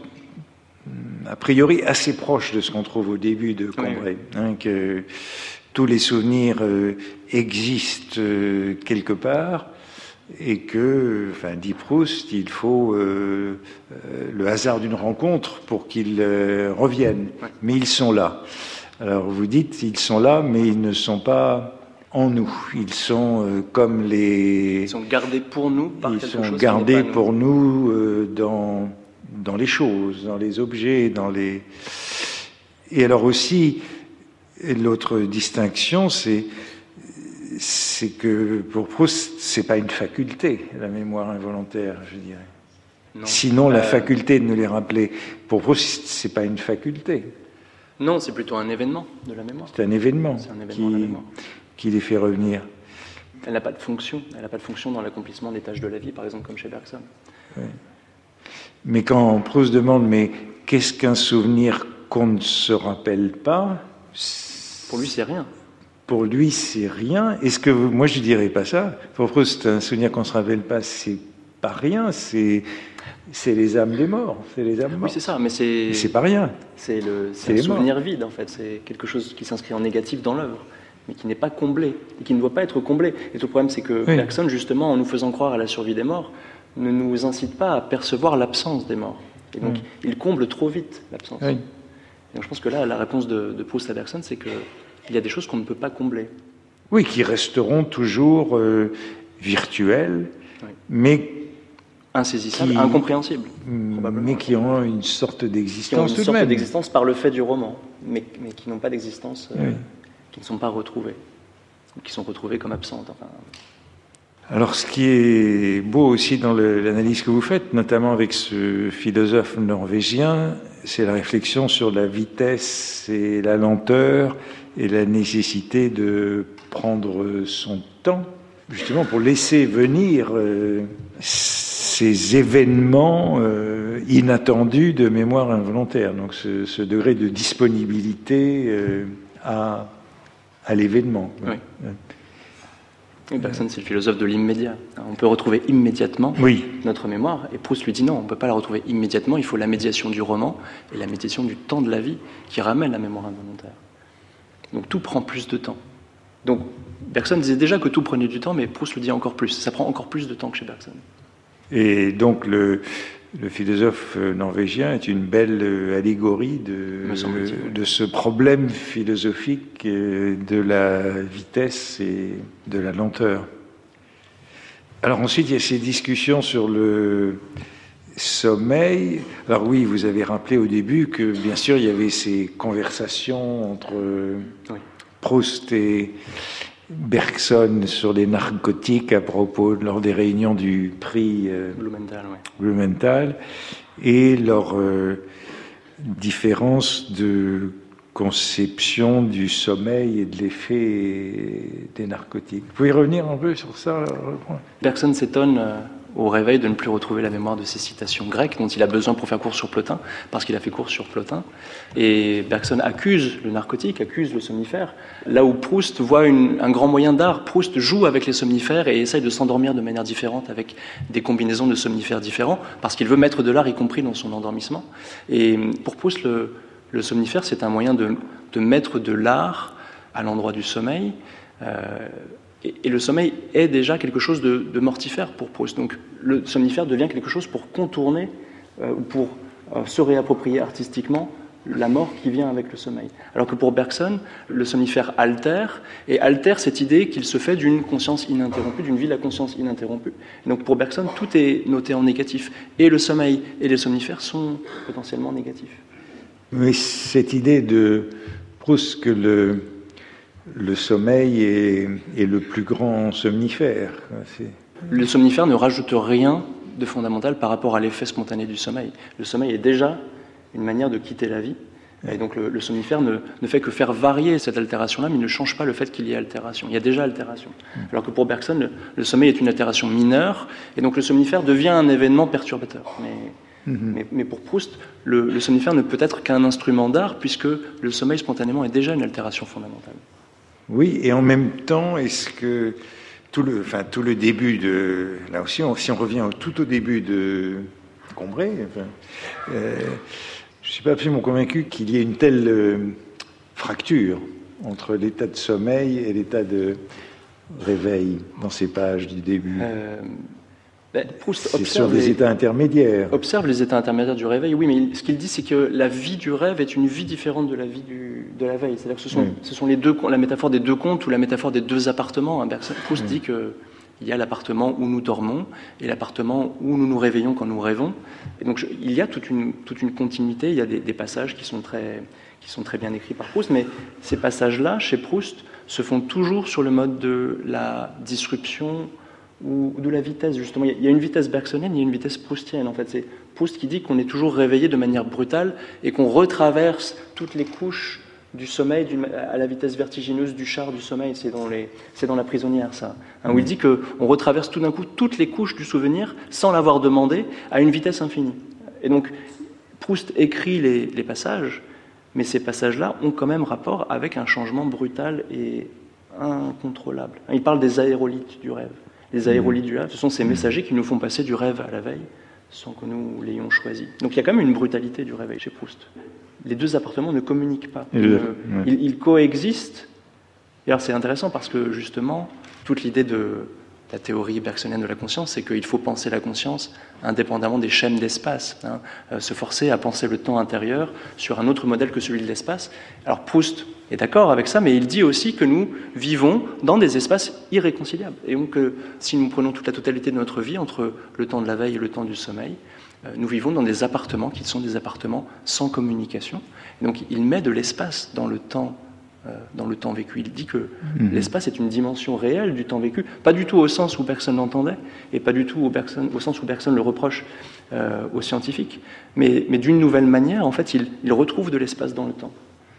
a priori assez proche de ce qu'on trouve au début de Combray, que tous les souvenirs existent quelque part, et que, dit Proust, il faut le hasard d'une rencontre pour qu'ils reviennent. Ouais. Mais ils sont là. Alors vous dites, ils sont là, mais ils ne sont pas en nous. Ils sont comme les... Ils sont gardés pour nous par quelque chose. Ils sont gardés pour nous dans les choses, dans les objets, dans les... Et alors aussi, l'autre distinction, c'est que pour Proust, c'est pas une faculté, la mémoire involontaire, je dirais. Non. Sinon, la faculté de nous les rappeler, pour Proust, c'est pas une faculté. Non, c'est plutôt un événement de la mémoire. C'est un événement, qui les fait revenir. Elle n'a pas de fonction. Elle n'a pas de fonction dans l'accomplissement des tâches de la vie, par exemple, comme chez Bergson. Oui. Mais quand Proust demande, mais qu'est-ce qu'un souvenir qu'on ne se rappelle pas? Pour lui, c'est rien. Pour lui, c'est rien. Est-ce que moi, je dirais pas ça? Pour Proust, un souvenir qu'on se rappelle pas, c'est pas rien. C'est les âmes des morts. C'est les âmes mortes. Oui, c'est ça, mais c'est pas rien. C'est un souvenir vide, en fait. C'est quelque chose qui s'inscrit en négatif dans l'œuvre, mais qui n'est pas comblé et qui ne doit pas être comblé. Et tout le problème, c'est que Bergson, justement, en nous faisant croire à la survie des morts, ne nous incite pas à percevoir l'absence des morts. Et donc, il comble trop vite l'absence. Oui. Et donc, je pense que là, la réponse de Proust à Bergson, c'est qu'il y a des choses qu'on ne peut pas combler. Oui, qui resteront toujours virtuelles, mais insaisissables, incompréhensibles, probablement. Mais qui ont une sorte d'existence tout de même. Une sorte d'existence par le fait du roman, mais qui n'ont pas d'existence, qui ne sont pas retrouvées, qui sont retrouvées comme absentes. Enfin. Alors, ce qui est beau aussi dans l'analyse que vous faites, notamment avec ce philosophe norvégien, c'est la réflexion sur la vitesse et la lenteur et la nécessité de prendre son temps, justement pour laisser venir ces événements inattendus de mémoire involontaire. Donc, ce degré de disponibilité à l'événement. Oui. Bergson, c'est le philosophe de l'immédiat. On peut retrouver immédiatement notre mémoire, et Proust lui dit non, on ne peut pas la retrouver immédiatement, il faut la médiation du roman et la médiation du temps de la vie qui ramène la mémoire involontaire. Donc tout prend plus de temps. Donc Bergson disait déjà que tout prenait du temps, mais Proust le dit encore plus. Ça prend encore plus de temps que chez Bergson. Et donc le philosophe norvégien est une belle allégorie de ce problème philosophique de la vitesse et de la lenteur. Alors ensuite, il y a ces discussions sur le sommeil. Alors oui, vous avez rappelé au début que bien sûr, il y avait ces conversations entre Proust et Bergson sur les narcotiques à propos lors des réunions du prix Blumenthal et leur différence de conception du sommeil et de l'effet des narcotiques. Vous pouvez revenir un peu sur ça? Bergson s'étonne au réveil de ne plus retrouver la mémoire de ses citations grecques dont il a besoin pour faire cours sur Plotin, parce qu'il a fait cours sur Plotin. Et Bergson accuse le narcotique, accuse le somnifère. Là où Proust voit un grand moyen d'art, Proust joue avec les somnifères et essaye de s'endormir de manière différente avec des combinaisons de somnifères différents, parce qu'il veut mettre de l'art, y compris dans son endormissement. Et pour Proust, le somnifère, c'est un moyen de mettre de l'art à l'endroit du sommeil. Et le sommeil est déjà quelque chose de mortifère pour Proust. Donc le somnifère devient quelque chose pour contourner, pour se réapproprier artistiquement la mort qui vient avec le sommeil. Alors que pour Bergson, le somnifère altère cette idée qu'il se fait d'une conscience ininterrompue, d'une vie à conscience ininterrompue. Et donc pour Bergson, tout est noté en négatif. Et le sommeil et les somnifères sont potentiellement négatifs. Mais cette idée de Proust que le sommeil est le plus grand somnifère. Le somnifère ne rajoute rien de fondamental par rapport à l'effet spontané du sommeil. Le sommeil est déjà une manière de quitter la vie. Et donc le somnifère ne fait que faire varier cette altération-là, mais il ne change pas le fait qu'il y ait altération. Il y a déjà altération. Alors que pour Bergson, le sommeil est une altération mineure, et donc le somnifère devient un événement perturbateur. Mais pour Proust, le somnifère ne peut être qu'un instrument d'art, puisque le sommeil spontanément est déjà une altération fondamentale. Oui, et en même temps, est-ce que tout le début de... Là aussi, si on revient tout au début de Combray, je ne suis pas absolument convaincu qu'il y ait une telle fracture entre l'état de sommeil et l'état réveil dans ces pages du début? Proust c'est sur des états intermédiaires. Observe les états intermédiaires du réveil, oui, mais ce qu'il dit, c'est que la vie du rêve est une vie différente de la vie de la veille. C'est-à-dire que ce sont les deux, la métaphore des deux contes ou la métaphore des deux appartements. Proust dit qu'il y a l'appartement où nous dormons et l'appartement où nous nous réveillons quand nous rêvons. Et donc il y a toute une continuité, il y a des passages qui sont très bien écrits par Proust, mais ces passages-là, chez Proust, se font toujours sur le mode de la disruption ou de la vitesse, justement. Il y a une vitesse bergsonienne, il y a une vitesse proustienne, en fait. C'est Proust qui dit qu'on est toujours réveillé de manière brutale et qu'on retraverse toutes les couches du sommeil à la vitesse vertigineuse du char du sommeil. C'est dans La prisonnière, ça. Où il dit qu'on retraverse tout d'un coup toutes les couches du souvenir sans l'avoir demandé à une vitesse infinie. Et donc, Proust écrit les passages, mais ces passages-là ont quand même rapport avec un changement brutal et incontrôlable. Il parle des aérolites du rêve. Les aérolites du rêve, ce sont ces messagers qui nous font passer du rêve à la veille sans que nous l'ayons choisi. Donc il y a quand même une brutalité du réveil chez Proust. Les deux appartements ne communiquent pas. Ils coexistent. Et alors c'est intéressant parce que justement, toute l'idée de la théorie bergsonienne de la conscience, c'est qu'il faut penser la conscience indépendamment des schèmes d'espace, se forcer à penser le temps intérieur sur un autre modèle que celui de l'espace. Alors Proust est d'accord avec ça, mais il dit aussi que nous vivons dans des espaces irréconciliables. Et donc, si nous prenons toute la totalité de notre vie, entre le temps de la veille et le temps du sommeil, nous vivons dans des appartements qui sont des appartements sans communication. Et donc, il met de l'espace dans le temps vécu. Il dit que l'espace est une dimension réelle du temps vécu, pas du tout au sens où personne l'entendait, et pas du tout au sens où personne le reproche aux scientifiques, mais d'une nouvelle manière, en fait, il retrouve de l'espace dans le temps.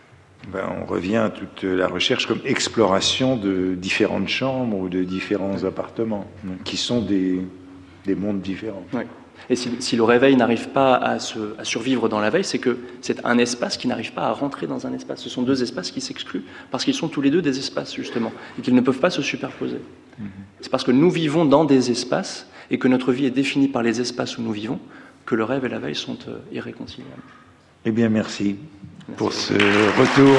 On revient à toute la recherche comme exploration de différentes chambres ou de différents appartements, qui sont des mondes différents. Oui. Et si le réveil n'arrive pas à survivre dans la veille, c'est que c'est un espace qui n'arrive pas à rentrer dans un espace. Ce sont deux espaces qui s'excluent, parce qu'ils sont tous les deux des espaces, justement, et qu'ils ne peuvent pas se superposer. C'est parce que nous vivons dans des espaces, et que notre vie est définie par les espaces où nous vivons, que le rêve et la veille sont irréconciliables. Eh bien, merci pour ce retour.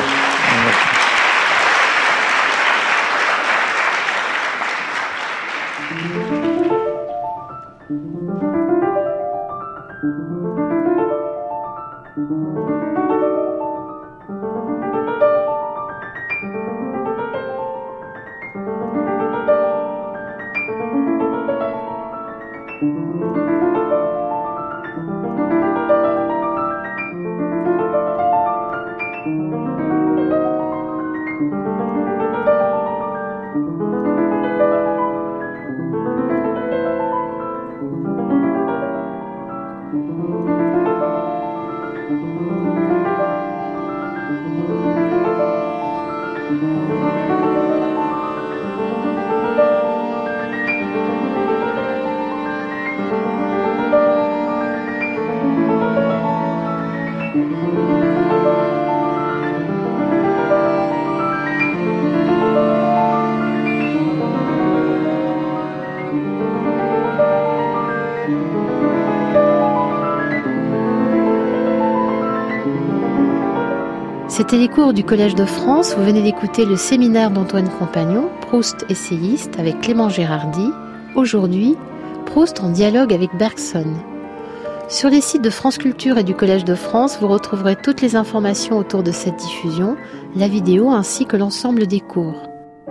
C'était les cours du Collège de France. Vous venez d'écouter le séminaire d'Antoine Compagnon, Proust essayiste, avec Clément Gérardy. Aujourd'hui, Proust en dialogue avec Bergson. Sur les sites de France Culture et du Collège de France, vous retrouverez toutes les informations autour de cette diffusion, la vidéo ainsi que l'ensemble des cours.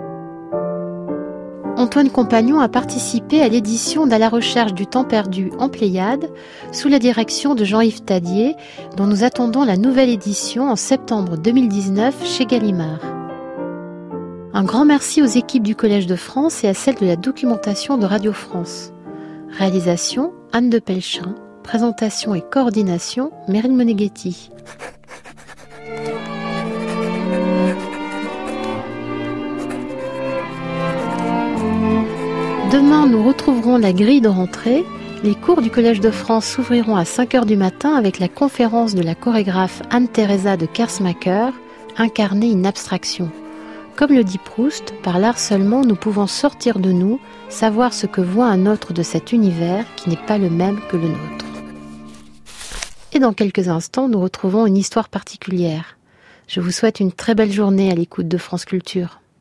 Antoine Compagnon a participé à l'édition d'À la recherche du temps perdu en Pléiade, sous la direction de Jean-Yves Tadier, dont nous attendons la nouvelle édition en septembre 2019 chez Gallimard. Un grand merci aux équipes du Collège de France et à celles de la documentation de Radio France. Réalisation, Anne de Pelchin. Présentation et coordination, Meryl Moneghetti. Demain, nous retrouverons la grille de rentrée. Les cours du Collège de France s'ouvriront à 5h du matin avec la conférence de la chorégraphe Anne-Theresa de Kersmacher, Incarner une abstraction. Comme le dit Proust, par l'art seulement nous pouvons sortir de nous, savoir ce que voit un autre de cet univers qui n'est pas le même que le nôtre. Et dans quelques instants, nous retrouvons une histoire particulière. Je vous souhaite une très belle journée à l'écoute de France Culture.